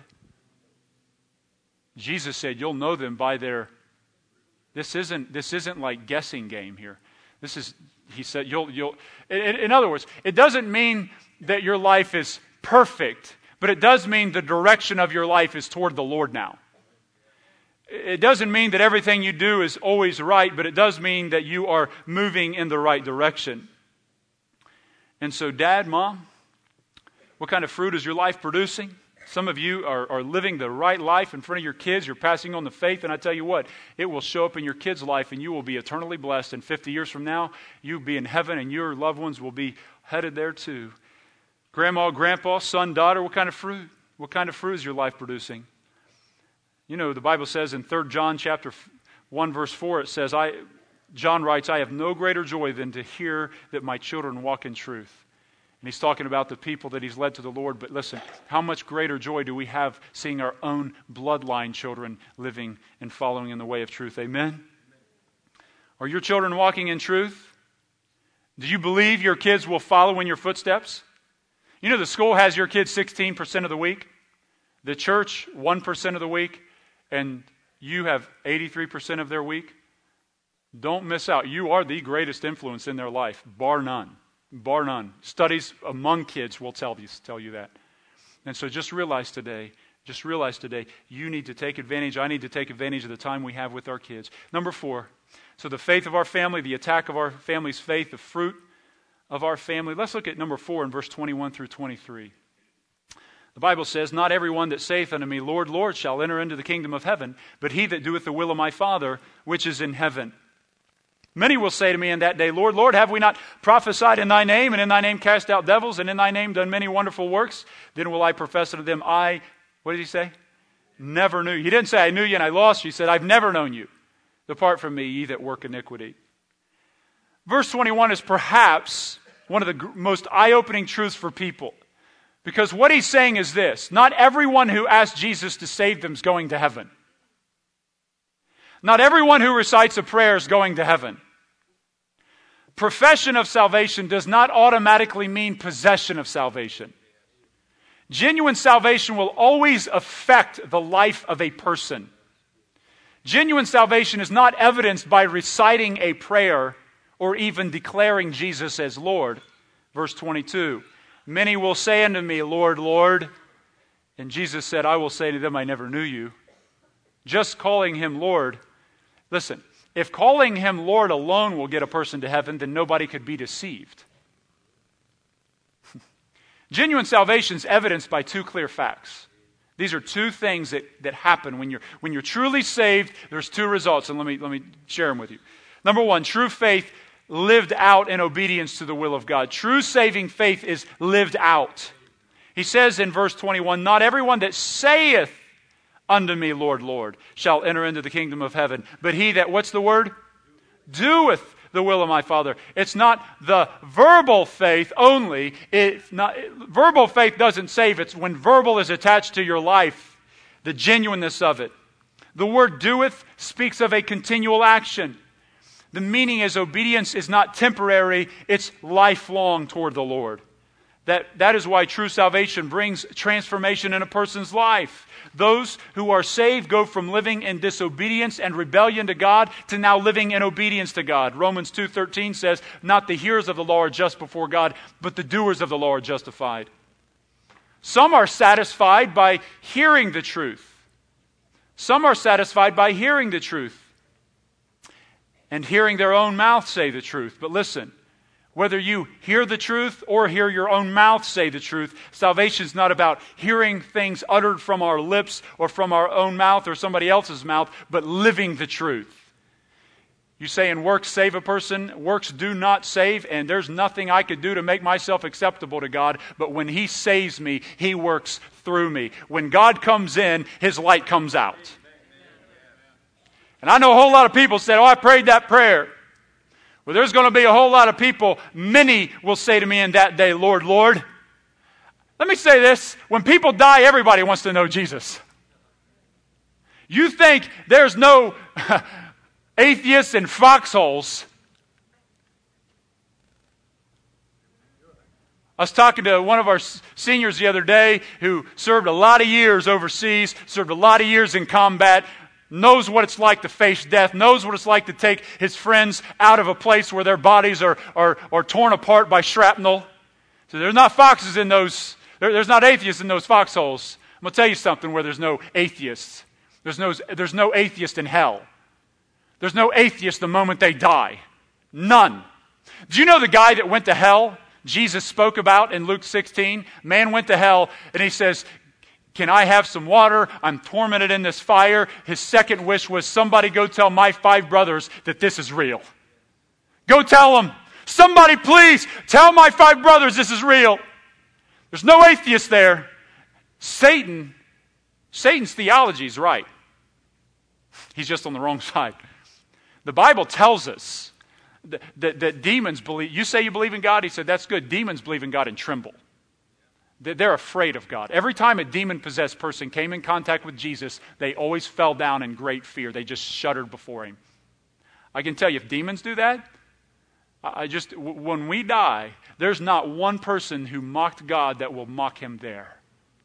Jesus said, you'll know them by their... This isn't like guessing game here. He said, in other words, it doesn't mean that your life is perfect, but it does mean the direction of your life is toward the Lord now. It doesn't mean that everything you do is always right, but it does mean that you are moving in the right direction. And so, Dad, Mom, what kind of fruit is your life producing? Some of you are living the right life in front of your kids. You're passing on the faith, and I tell you what, it will show up in your kids' life, and you will be eternally blessed. And 50 years from now, you'll be in heaven, and your loved ones will be headed there too. Grandma, grandpa, son, daughter, what kind of fruit? What kind of fruit is your life producing? You know, the Bible says in 3 John chapter 1, verse 4, it says, John writes, I have no greater joy than to hear that my children walk in truth. And he's talking about the people that he's led to the Lord. But listen, how much greater joy do we have seeing our own bloodline children living and following in the way of truth? Amen? Are your children walking in truth? Do you believe your kids will follow in your footsteps? You know, the school has your kids 16% of the week. The church, 1% of the week. And you have 83% of their week. Don't miss out. You are the greatest influence in their life, bar none. Bar none. Studies among kids will tell you that. And so just realize today, you need to take advantage, I need to take advantage of the time we have with our kids. Number 4, so the faith of our family, the attack of our family's faith, the fruit of our family. Let's look at number 4 in verse 21 through 23. The Bible says, not everyone that saith unto me, Lord, Lord, shall enter into the kingdom of heaven, but he that doeth the will of my Father, which is in heaven. Many will say to me in that day, Lord, Lord, have we not prophesied in thy name, and in thy name cast out devils, and in thy name done many wonderful works? Then will I profess unto them, what did he say? Never knew you. He didn't say, I knew you and I lost you. He said, I've never known you. Depart from me, ye that work iniquity. Verse 21 is perhaps one of the most eye-opening truths for people. Because what he's saying is this, not everyone who asks Jesus to save them is going to heaven. Not everyone who recites a prayer is going to heaven. Profession of salvation does not automatically mean possession of salvation. Genuine salvation will always affect the life of a person. Genuine salvation is not evidenced by reciting a prayer or even declaring Jesus as Lord. Verse 22, many will say unto me, Lord, Lord. And Jesus said, I will say to them, I never knew you. Just calling him Lord. Listen, if calling him Lord alone will get a person to heaven, then nobody could be deceived. Genuine salvation is evidenced by two clear facts. These are two things that happen when you're truly saved. There's two results, and let me share them with you. Number one, true faith lived out in obedience to the will of God. True saving faith is lived out. He says in verse 21, not everyone that saith unto me, Lord, Lord, shall enter into the kingdom of heaven, but he that, what's the word? Doeth the will of my Father. It's not the verbal faith only. Verbal faith doesn't save. It's when verbal is attached to your life, the genuineness of it. The word doeth speaks of a continual action. The meaning is obedience is not temporary, it's lifelong toward the Lord. That is why true salvation brings transformation in a person's life. Those who are saved go from living in disobedience and rebellion to God to now living in obedience to God. Romans 2:13 says, not the hearers of the law are just before God, but the doers of the law are justified. Some are satisfied by hearing the truth. Some are satisfied by hearing the truth and hearing their own mouth say the truth. But listen, whether you hear the truth or hear your own mouth say the truth, salvation is not about hearing things uttered from our lips or from our own mouth or somebody else's mouth, but living the truth. You say, in works save a person. Works do not save, and there's nothing I could do to make myself acceptable to God. But when He saves me, He works through me. When God comes in, His light comes out. And I know a whole lot of people said, I prayed that prayer. Well, there's going to be a whole lot of people, many will say to me in that day, Lord, Lord. Let me say this. When people die, everybody wants to know Jesus. You think there's no atheists in foxholes? I was talking to one of our seniors the other day who served a lot of years overseas, served a lot of years in combat, knows what it's like to face death, knows what it's like to take his friends out of a place where their bodies are torn apart by shrapnel. So there's not foxes in those, there's not atheists in those foxholes. I'm going to tell you something where there's no atheists. There's no atheist in hell. There's no atheist the moment they die. None. Do you know the guy that went to hell Jesus spoke about in Luke 16? Man went to hell and he says, can I have some water? I'm tormented in this fire. His second wish was, somebody go tell my 5 brothers that this is real. Go tell them. Somebody please tell my 5 brothers this is real. There's no atheist there. Satan's theology is right. He's just on the wrong side. The Bible tells us that demons believe. You say you believe in God? He said, that's good. Demons believe in God and tremble. They're afraid of God. Every time a demon-possessed person came in contact with Jesus, they always fell down in great fear. They just shuddered before Him. I can tell you, if demons do that, when we die, there's not one person who mocked God that will mock Him there.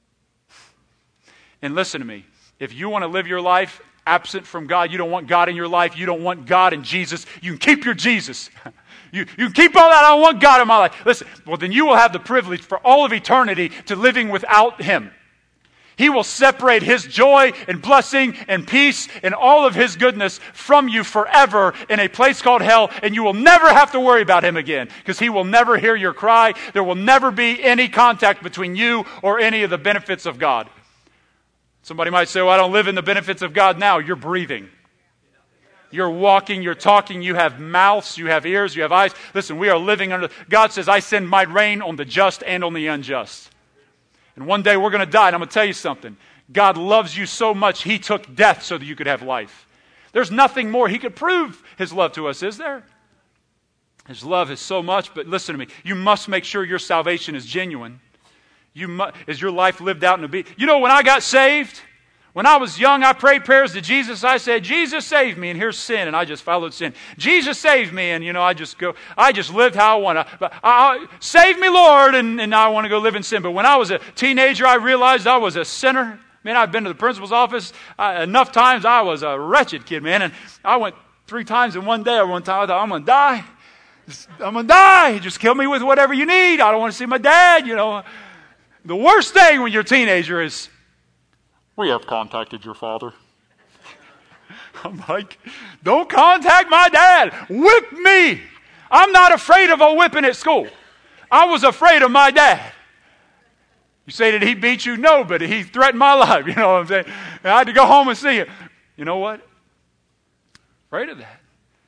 And listen to me. If you want to live your life absent from God, you don't want God in your life, you don't want God and Jesus, you can keep your Jesus. You can keep all that. I don't want God in my life. Listen, well, then you will have the privilege for all of eternity to living without Him. He will separate His joy and blessing and peace and all of His goodness from you forever in a place called hell, and you will never have to worry about Him again because He will never hear your cry. There will never be any contact between you or any of the benefits of God. Somebody might say, well, I don't live in the benefits of God now. You're breathing. You're walking, you're talking, you have mouths, you have ears, you have eyes. Listen, we are living under... God says, I send my rain on the just and on the unjust. And one day we're going to die, and I'm going to tell you something. God loves you so much, He took death so that you could have life. There's nothing more. He could prove His love to us, is there? His love is so much, but listen to me. You must make sure your salvation is genuine. Is your life lived out in obedience? You know, when I got saved, When I was young, I prayed prayers to Jesus. I said, Jesus, save me. And here's sin. And I just followed sin. Jesus, save me. And, I just lived how I want. Save me, Lord. And now I want to go live in sin. But when I was a teenager, I realized I was a sinner. Man, I've been to the principal's office enough times. I was a wretched kid, man. And I went 3 times in one day. One time I thought, I'm going to die. I'm going to die. Just kill me with whatever you need. I don't want to see my dad, The worst thing when you're a teenager is, we have contacted your father. I'm like, don't contact my dad. Whip me. I'm not afraid of a whipping at school. I was afraid of my dad. You say, did he beat you? No, but he threatened my life. You know what I'm saying? And I had to go home and see him. You know what? Afraid of that.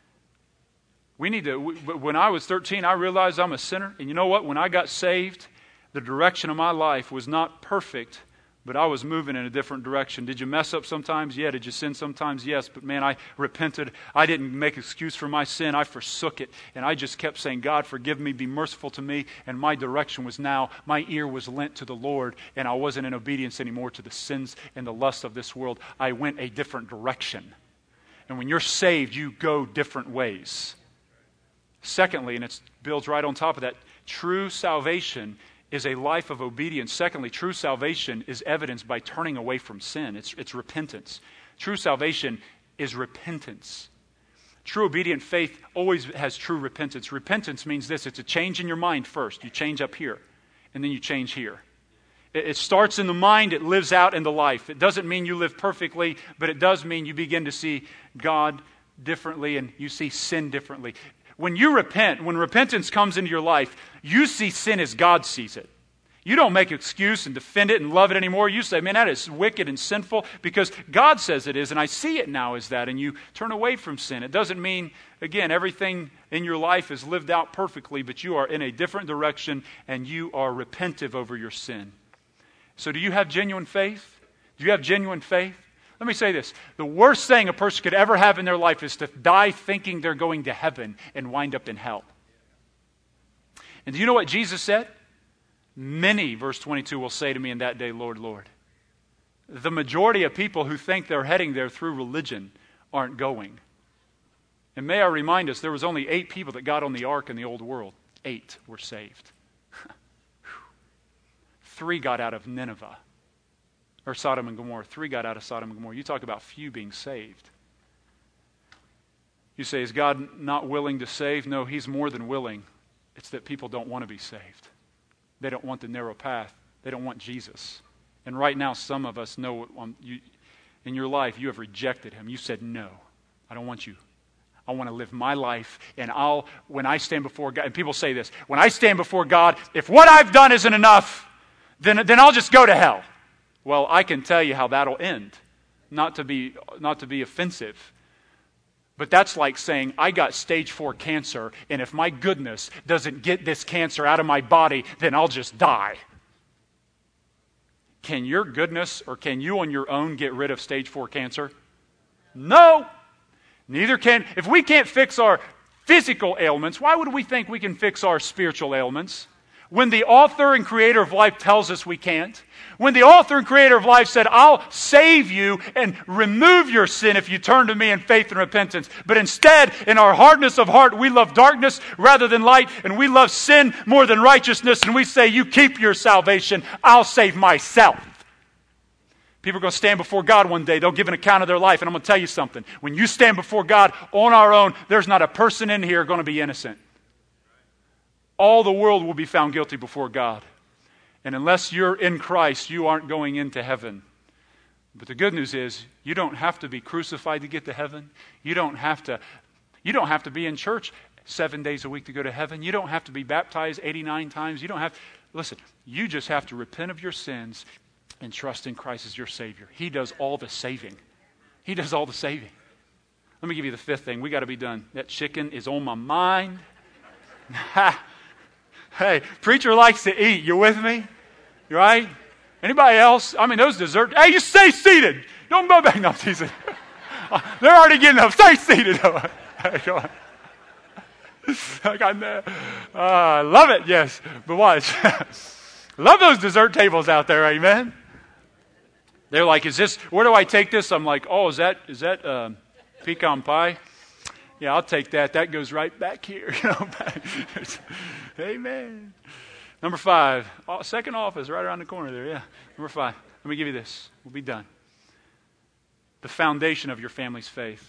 When I was 13, I realized I'm a sinner. And you know what? When I got saved, the direction of my life was not perfect, but I was moving in a different direction. Did you mess up sometimes? Yeah. Did you sin sometimes? Yes. But man, I repented. I didn't make excuse for my sin. I forsook it. And I just kept saying, God, forgive me, be merciful to me. And my direction was now, my ear was lent to the Lord, and I wasn't in obedience anymore to the sins and the lusts of this world. I went a different direction. And when you're saved, you go different ways. Secondly, and it builds right on top of that, true salvation is a life of obedience. Secondly, true salvation is evidenced by turning away from sin. It's repentance. True salvation is repentance. True obedient faith always has true repentance. Repentance means this. It's a change in your mind first. You change up here, and then you change here. It starts in the mind. It lives out in the life. It doesn't mean you live perfectly, but it does mean you begin to see God differently and you see sin differently. When you repent, when repentance comes into your life, you see sin as God sees it. You don't make an excuse and defend it and love it anymore. You say, man, that is wicked and sinful because God says it is, and I see it now as that, and you turn away from sin. It doesn't mean, again, everything in your life is lived out perfectly, but you are in a different direction, and you are repentive over your sin. So do you have genuine faith? Do you have genuine faith? Let me say this. The worst thing a person could ever have in their life is to die thinking they're going to heaven and wind up in hell. And do you know what Jesus said? Many, verse 22, will say to me in that day, Lord, Lord. The majority of people who think they're heading there through religion aren't going. And may I remind us, there was only 8 people that got on the ark in the old world. 8 were saved. 3 got out of Nineveh. Or Sodom and Gomorrah. 3 got out of Sodom and Gomorrah. You talk about few being saved. You say, is God not willing to save? No, He's more than willing. It's that people don't want to be saved. They don't want the narrow path. They don't want Jesus. And right now, some of us know in your life, you have rejected Him. You said, no, I don't want you. I want to live my life, and when I stand before God, and people say this, when I stand before God, if what I've done isn't enough, then I'll just go to hell. Well, I can tell you how that'll end. Not to be offensive. But that's like saying, I got stage 4 cancer, and if my goodness doesn't get this cancer out of my body, then I'll just die. Can your goodness, or can you on your own get rid of stage 4 cancer? No. Neither can. If we can't fix our physical ailments, why would we think we can fix our spiritual ailments? When the author and creator of life tells us we can't. When the author and creator of life said, I'll save you and remove your sin if you turn to me in faith and repentance. But instead, in our hardness of heart, we love darkness rather than light, and we love sin more than righteousness, and we say, you keep your salvation, I'll save myself. People are going to stand before God one day. They'll give an account of their life, and I'm going to tell you something. When you stand before God on our own, there's not a person in here going to be innocent. All the world will be found guilty before God. And unless you're in Christ, you aren't going into heaven. But the good news is, you don't have to be crucified to get to heaven. You don't have to be in church 7 days a week to go to heaven. You don't have to be baptized 89 times. Listen, you just have to repent of your sins and trust in Christ as your Savior. He does all the saving. He does all the saving. Let me give you the 5th thing. We got to be done. That chicken is on my mind. Hey, preacher likes to eat. You with me? Right? Anybody else? I mean, those desserts. Hey, you stay seated. Don't go back. No, teasing. They're already getting up. Stay seated. Go on. I love it, yes. But watch. Love those dessert tables out there, amen? They're like, where do I take this? I'm like, oh, is that pecan pie? Yeah, I'll take that. That goes right back here. Amen. Number 5, second office right around the corner there. Yeah. Number 5, let me give you this. We'll be done. The foundation of your family's faith.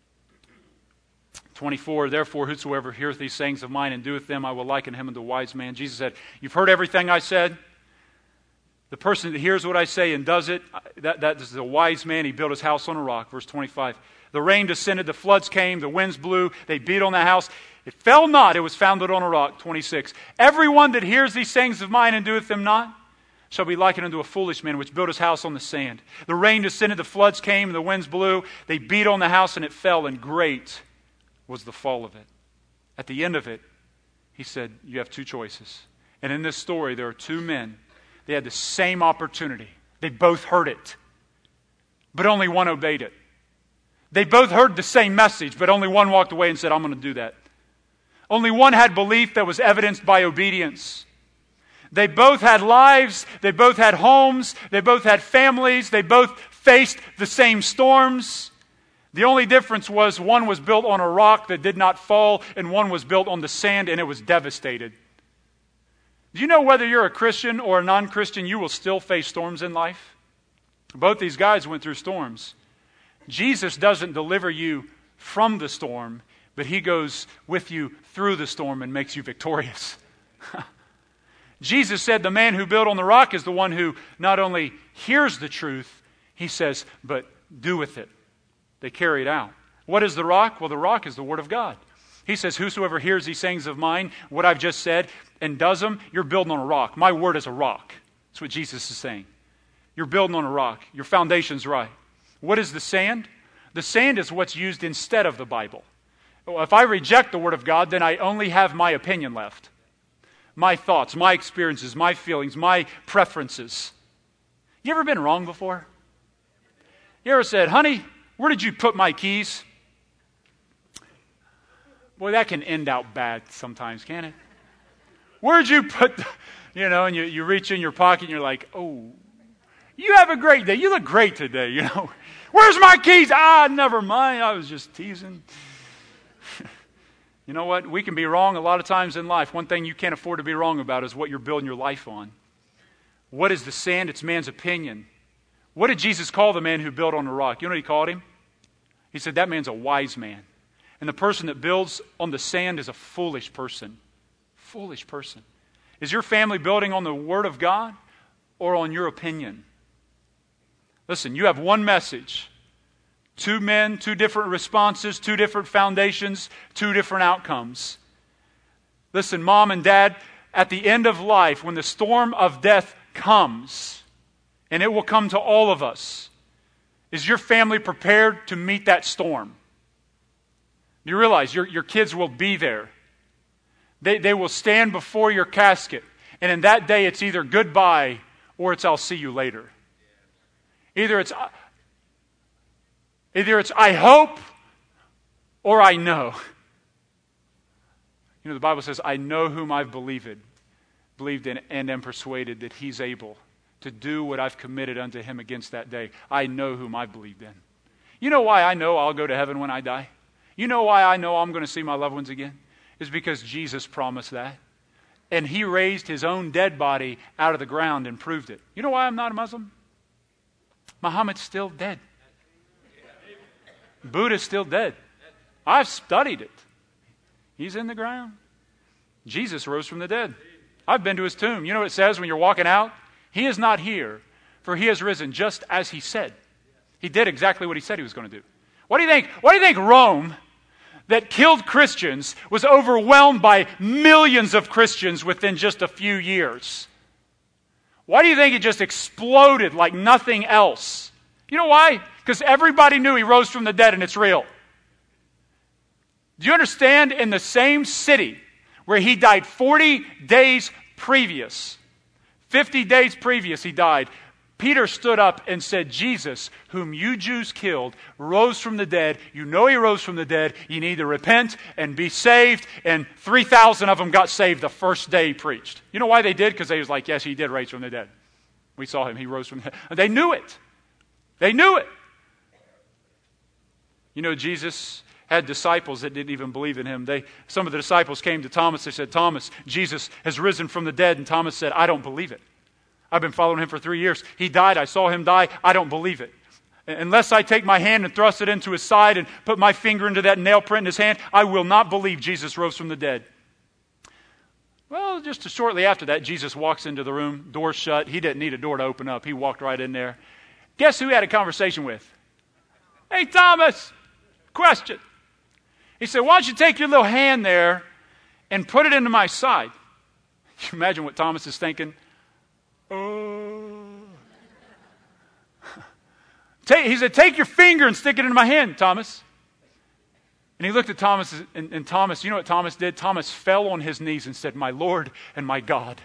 24, therefore, whosoever heareth these sayings of mine and doeth them, I will liken him unto a wise man. Jesus said, you've heard everything I said. The person that hears what I say and does it, that is a wise man. He built his house on a rock. Verse 25. The rain descended, the floods came, the winds blew, they beat on the house. It fell not, it was founded on a rock. 26. Everyone that hears these sayings of mine and doeth them not shall be likened unto a foolish man which built his house on the sand. The rain descended, the floods came, the winds blew, they beat on the house, and it fell, and great was the fall of it. At the end of it, he said, you have 2 choices. And in this story, there are 2 men. They had the same opportunity. They both heard it, but only one obeyed it. They both heard the same message, but only one walked away and said, I'm going to do that. Only one had belief that was evidenced by obedience. They both had lives, they both had homes, they both had families, they both faced the same storms. The only difference was one was built on a rock that did not fall, and one was built on the sand and it was devastated. Do you know whether you're a Christian or a non-Christian, you will still face storms in life? Both these guys went through storms. Jesus doesn't deliver you from the storm, but He goes with you through the storm and makes you victorious. Jesus said the man who built on the rock is the one who not only hears the truth, he says, but doeth it. They carry it out. What is the rock? Well, the rock is the Word of God. He says, whosoever hears these sayings of mine, what I've just said, and does them, you're building on a rock. My word is a rock. That's what Jesus is saying. You're building on a rock. Your foundation's right. What is the sand? The sand is what's used instead of the Bible. Well, if I reject the Word of God, then I only have my opinion left. My thoughts, my experiences, my feelings, my preferences. You ever been wrong before? You ever said, honey, where did you put my keys? Boy, that can end out bad sometimes, can't it? Where'd you put, and you reach in your pocket and you're like, oh, you have a great day. You look great today, Where's my keys? Never mind. I was just teasing. You know what? We can be wrong a lot of times in life. One thing you can't afford to be wrong about is what you're building your life on. What is the sand? It's man's opinion. What did Jesus call the man who built on the rock? You know what He called him? He said, that man's a wise man. And the person that builds on the sand is a foolish person. Foolish person. Is your family building on the Word of God or on your opinion? Listen, you have one message. 2 men, 2 different responses, 2 different foundations, 2 different outcomes. Listen, mom and dad, at the end of life, when the storm of death comes, and it will come to all of us, is your family prepared to meet that storm? You realize your kids will be there. They will stand before your casket. And in that day, it's either goodbye or it's I'll see you later. Either it's I hope or I know. The Bible says, I know whom I've believed in and am persuaded that He's able to do what I've committed unto Him against that day. I know whom I believed in. You know why I know I'll go to heaven when I die? You know why I know I'm going to see my loved ones again? It's because Jesus promised that. And He raised His own dead body out of the ground and proved it. You know why I'm not a Muslim? Muhammad's still dead. Buddha's still dead. I've studied it. He's in the ground. Jesus rose from the dead. I've been to His tomb. You know what it says when you're walking out? He is not here, for He has risen just as He said. He did exactly what He said He was going to do. What do you think? Why do you think Rome, that killed Christians, was overwhelmed by millions of Christians within just a few years? Why do you think it just exploded like nothing else? You know why? Because everybody knew He rose from the dead and it's real. Do you understand? In the same city where He died 40 days previous, 50 days previous He died, Peter stood up and said, Jesus, whom you Jews killed, rose from the dead. You know He rose from the dead. You need to repent and be saved. And 3,000 of them got saved the first day He preached. You know why they did? Because they was like, yes, He did raise from the dead. We saw Him. He rose from the dead. They knew it. They knew it. You know, Jesus had disciples that didn't even believe in him. Some of the disciples came to Thomas. They said, Thomas, Jesus has risen from the dead. And Thomas said, I don't believe it. I've been following him for 3 years. He died. I saw him die. I don't believe it. Unless I take my hand and thrust it into his side and put my finger into that nail print in his hand, I will not believe Jesus rose from the dead. Well, just shortly after that, Jesus walks into the room, door shut. He didn't need a door to open up. He walked right in there. Guess who he had a conversation with? Hey, Thomas, question. He said, why don't you take your little hand there and put it into my side? Can you imagine what Thomas is thinking? He said, take your finger and stick it into my hand, Thomas. And he looked at Thomas, and Thomas, you know what Thomas did? Thomas fell on his knees and said, my Lord and my God.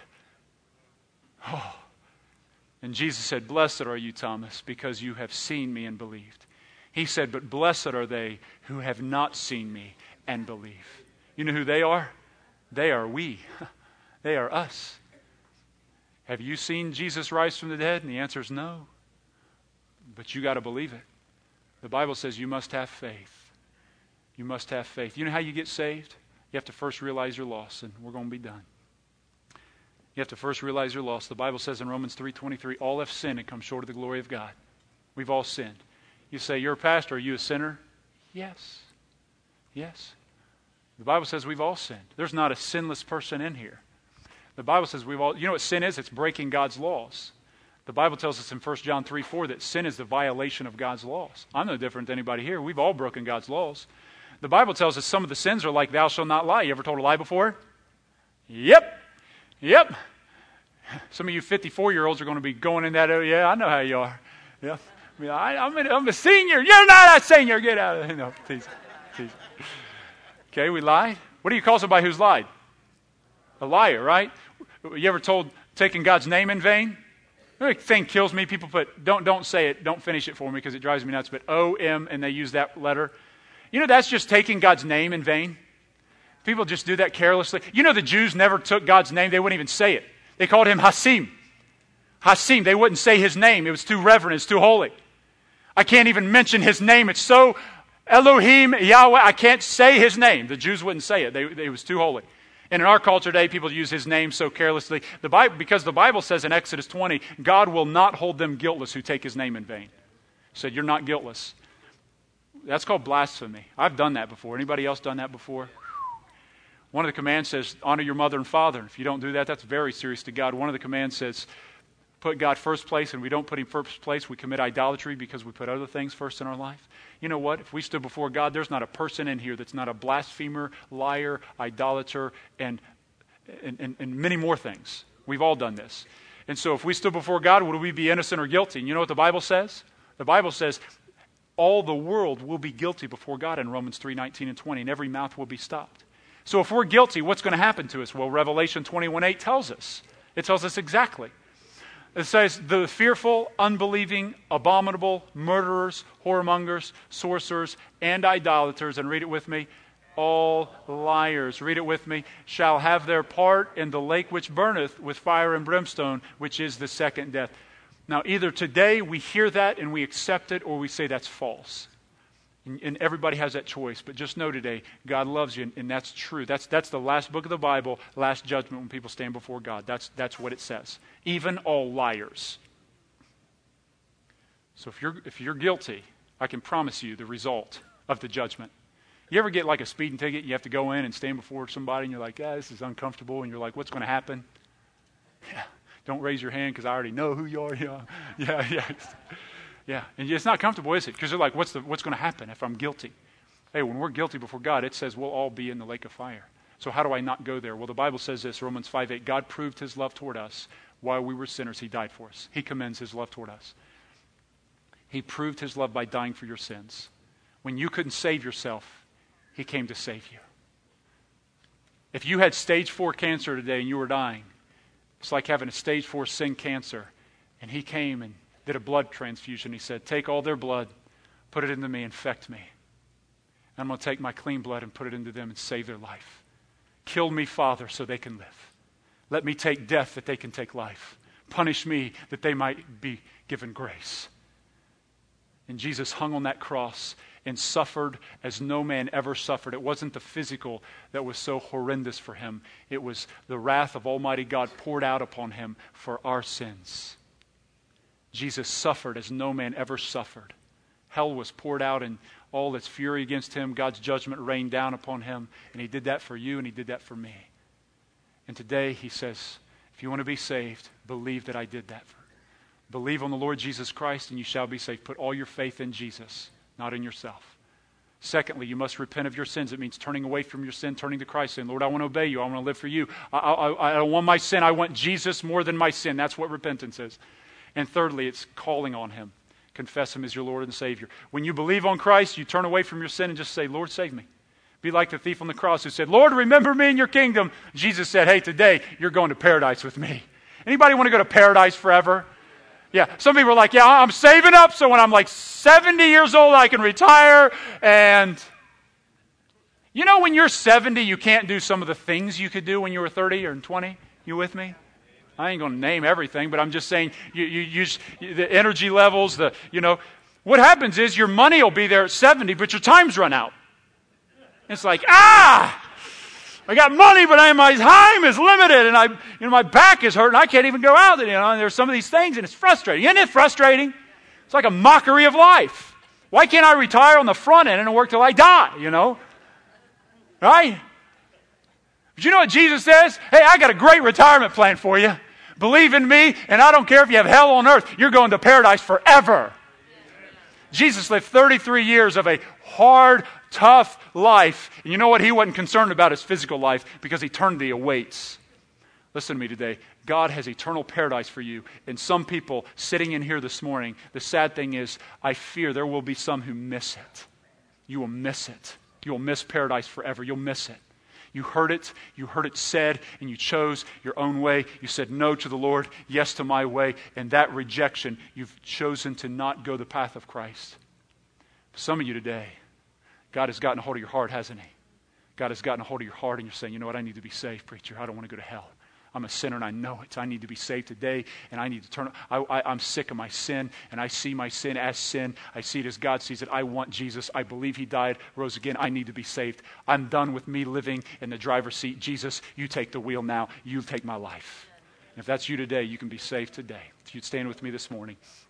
Oh. And Jesus said, blessed are you, Thomas, because you have seen me and believed. He said, but blessed are they who have not seen me and believe. You know who they are? They are we. They are us. Have you seen Jesus rise from the dead? And the answer is no. But you got to believe it. The Bible says you must have faith. You must have faith. You know how you get saved? You have to first realize you're lost, and we're going to be done. You have to first realize you're lost. The Bible says in Romans 3:23, all have sinned and come short of the glory of God. We've all sinned. You say, you're a pastor, are you a sinner? Yes. Yes. The Bible says we've all sinned. There's not a sinless person in here. The Bible says we've all, you know what sin is? It's breaking God's laws. The Bible tells us in 1 John 3:4 that sin is the violation of God's laws. I'm no different than anybody here. We've all broken God's laws. The Bible tells us some of the sins are like thou shalt not lie. You ever told a lie before? Yep. Yep. Some of you 54-year-olds are going to be going in that area. Yeah, I know how you are. Yeah. I'm a senior. You're not a senior. Get out of there. No, tease. Okay, we lied. What do you call somebody who's lied? A liar, right? You ever told taking God's name in vain? The thing kills me. People put, don't say it. Don't finish it for me because it drives me nuts. But O-M, and they use that letter. You know, that's just taking God's name in vain. People just do that carelessly. You know, the Jews never took God's name. They wouldn't even say it. They called him Hasim. Hasim. They wouldn't say his name. It was too reverent. It's too holy. I can't even mention his name. It's so Elohim, Yahweh. I can't say his name. The Jews wouldn't say it. It was too holy. And in our culture today, people use his name so carelessly. Because the Bible says in Exodus 20, God will not hold them guiltless who take his name in vain. He said, you're not guiltless. That's called blasphemy. I've done that before. Anybody else done that before? One of the commands says, honor your mother and father. If you don't do that, that's very serious to God. One of the commands says, put God first place, and we don't put him first place. We commit idolatry because we put other things first in our life. You know what? If we stood before God, there's not a person in here that's not a blasphemer, liar, idolater, and many more things. We've all done this. And so if we stood before God, would we be innocent or guilty? And you know what the Bible says? The Bible says all the world will be guilty before God in Romans 3:19 and 20, and every mouth will be stopped. So if we're guilty, what's going to happen to us? Well, Revelation 21:8 tells us. It tells us exactly. It says, the fearful, unbelieving, abominable, murderers, whoremongers, sorcerers, and idolaters, and read it with me, all liars, read it with me, shall have their part in the lake which burneth with fire and brimstone, which is the second death. Now, either today we hear that and we accept it, or we say that's false. And everybody has that choice. But just know today, God loves you, and that's true. That's the last book of the Bible, last judgment when people stand before God. That's what it says. Even all liars. So if you're guilty, I can promise you the result of the judgment. You ever get like a speeding ticket, you have to go in and stand before somebody, and you're like, this is uncomfortable, and you're like, what's going to happen? Yeah. Don't raise your hand because I already know who you are. Yeah. Yeah, and it's not comfortable, is it? Because they're like, what's going to happen if I'm guilty? Hey, when we're guilty before God, it says we'll all be in the lake of fire. So how do I not go there? Well, the Bible says this, Romans 5:8, God proved his love toward us. While we were sinners, he died for us. He commends his love toward us. He proved his love by dying for your sins. When you couldn't save yourself, he came to save you. If you had stage 4 cancer today and you were dying, it's like having a stage 4 sin cancer, and he came and did a blood transfusion. He said, take all their blood, put it into me, infect me. And I'm going to take my clean blood and put it into them and save their life. Kill me, Father, so they can live. Let me take death that they can take life. Punish me that they might be given grace. And Jesus hung on that cross and suffered as no man ever suffered. It wasn't the physical that was so horrendous for him. It was the wrath of Almighty God poured out upon him for our sins. Jesus suffered as no man ever suffered. Hell was poured out in all its fury against him. God's judgment rained down upon him. And he did that for you and he did that for me. And today he says, if you want to be saved, believe that I did that for you. Believe on the Lord Jesus Christ and you shall be saved. Put all your faith in Jesus, not in yourself. Secondly, you must repent of your sins. It means turning away from your sin, turning to Christ, saying, Lord, I want to obey you. I want to live for you. I don't want my sin. I want Jesus more than my sin. That's what repentance is. And thirdly, it's calling on him. Confess him as your Lord and Savior. When you believe on Christ, you turn away from your sin and just say, Lord, save me. Be like the thief on the cross who said, Lord, remember me in your kingdom. Jesus said, hey, today you're going to paradise with me. Anybody want to go to paradise forever? Yeah, some people are like, yeah, I'm saving up so when I'm like 70 years old I can retire. And you know when you're 70 you can't do some of the things you could do when you were 30 or 20? You with me? I ain't going to name everything, but I'm just saying you use the energy levels, what happens is your money will be there at 70, but your time's run out. It's like, I got money, but my time is limited, and my back is hurting. I can't even go out. And there's some of these things, and it's frustrating. Isn't it frustrating? It's like a mockery of life. Why can't I retire on the front end and work till I die? Right? But you know what Jesus says? Hey, I got a great retirement plan for you. Believe in me, and I don't care if you have hell on earth. You're going to paradise forever. Jesus lived 33 years of a hard, tough life. And you know what? He wasn't concerned about his physical life because eternity awaits. Listen to me today. God has eternal paradise for you. And some people sitting in here this morning, the sad thing is, I fear there will be some who miss it. You will miss it. You will miss paradise forever. You'll miss it. You heard it said, and you chose your own way. You said no to the Lord, yes to my way. And that rejection, you've chosen to not go the path of Christ. Some of you today, God has gotten a hold of your heart, hasn't he? God has gotten a hold of your heart and you're saying, you know what, I need to be saved, preacher. I don't want to go to hell. I'm a sinner and I know it. I need to be saved today and I need to turn. I'm sick of my sin and I see my sin as sin. I see it as God sees it. I want Jesus. I believe he died, rose again. I need to be saved. I'm done with me living in the driver's seat. Jesus, you take the wheel now. You take my life. And if that's you today, you can be saved today. If you'd stand with me this morning.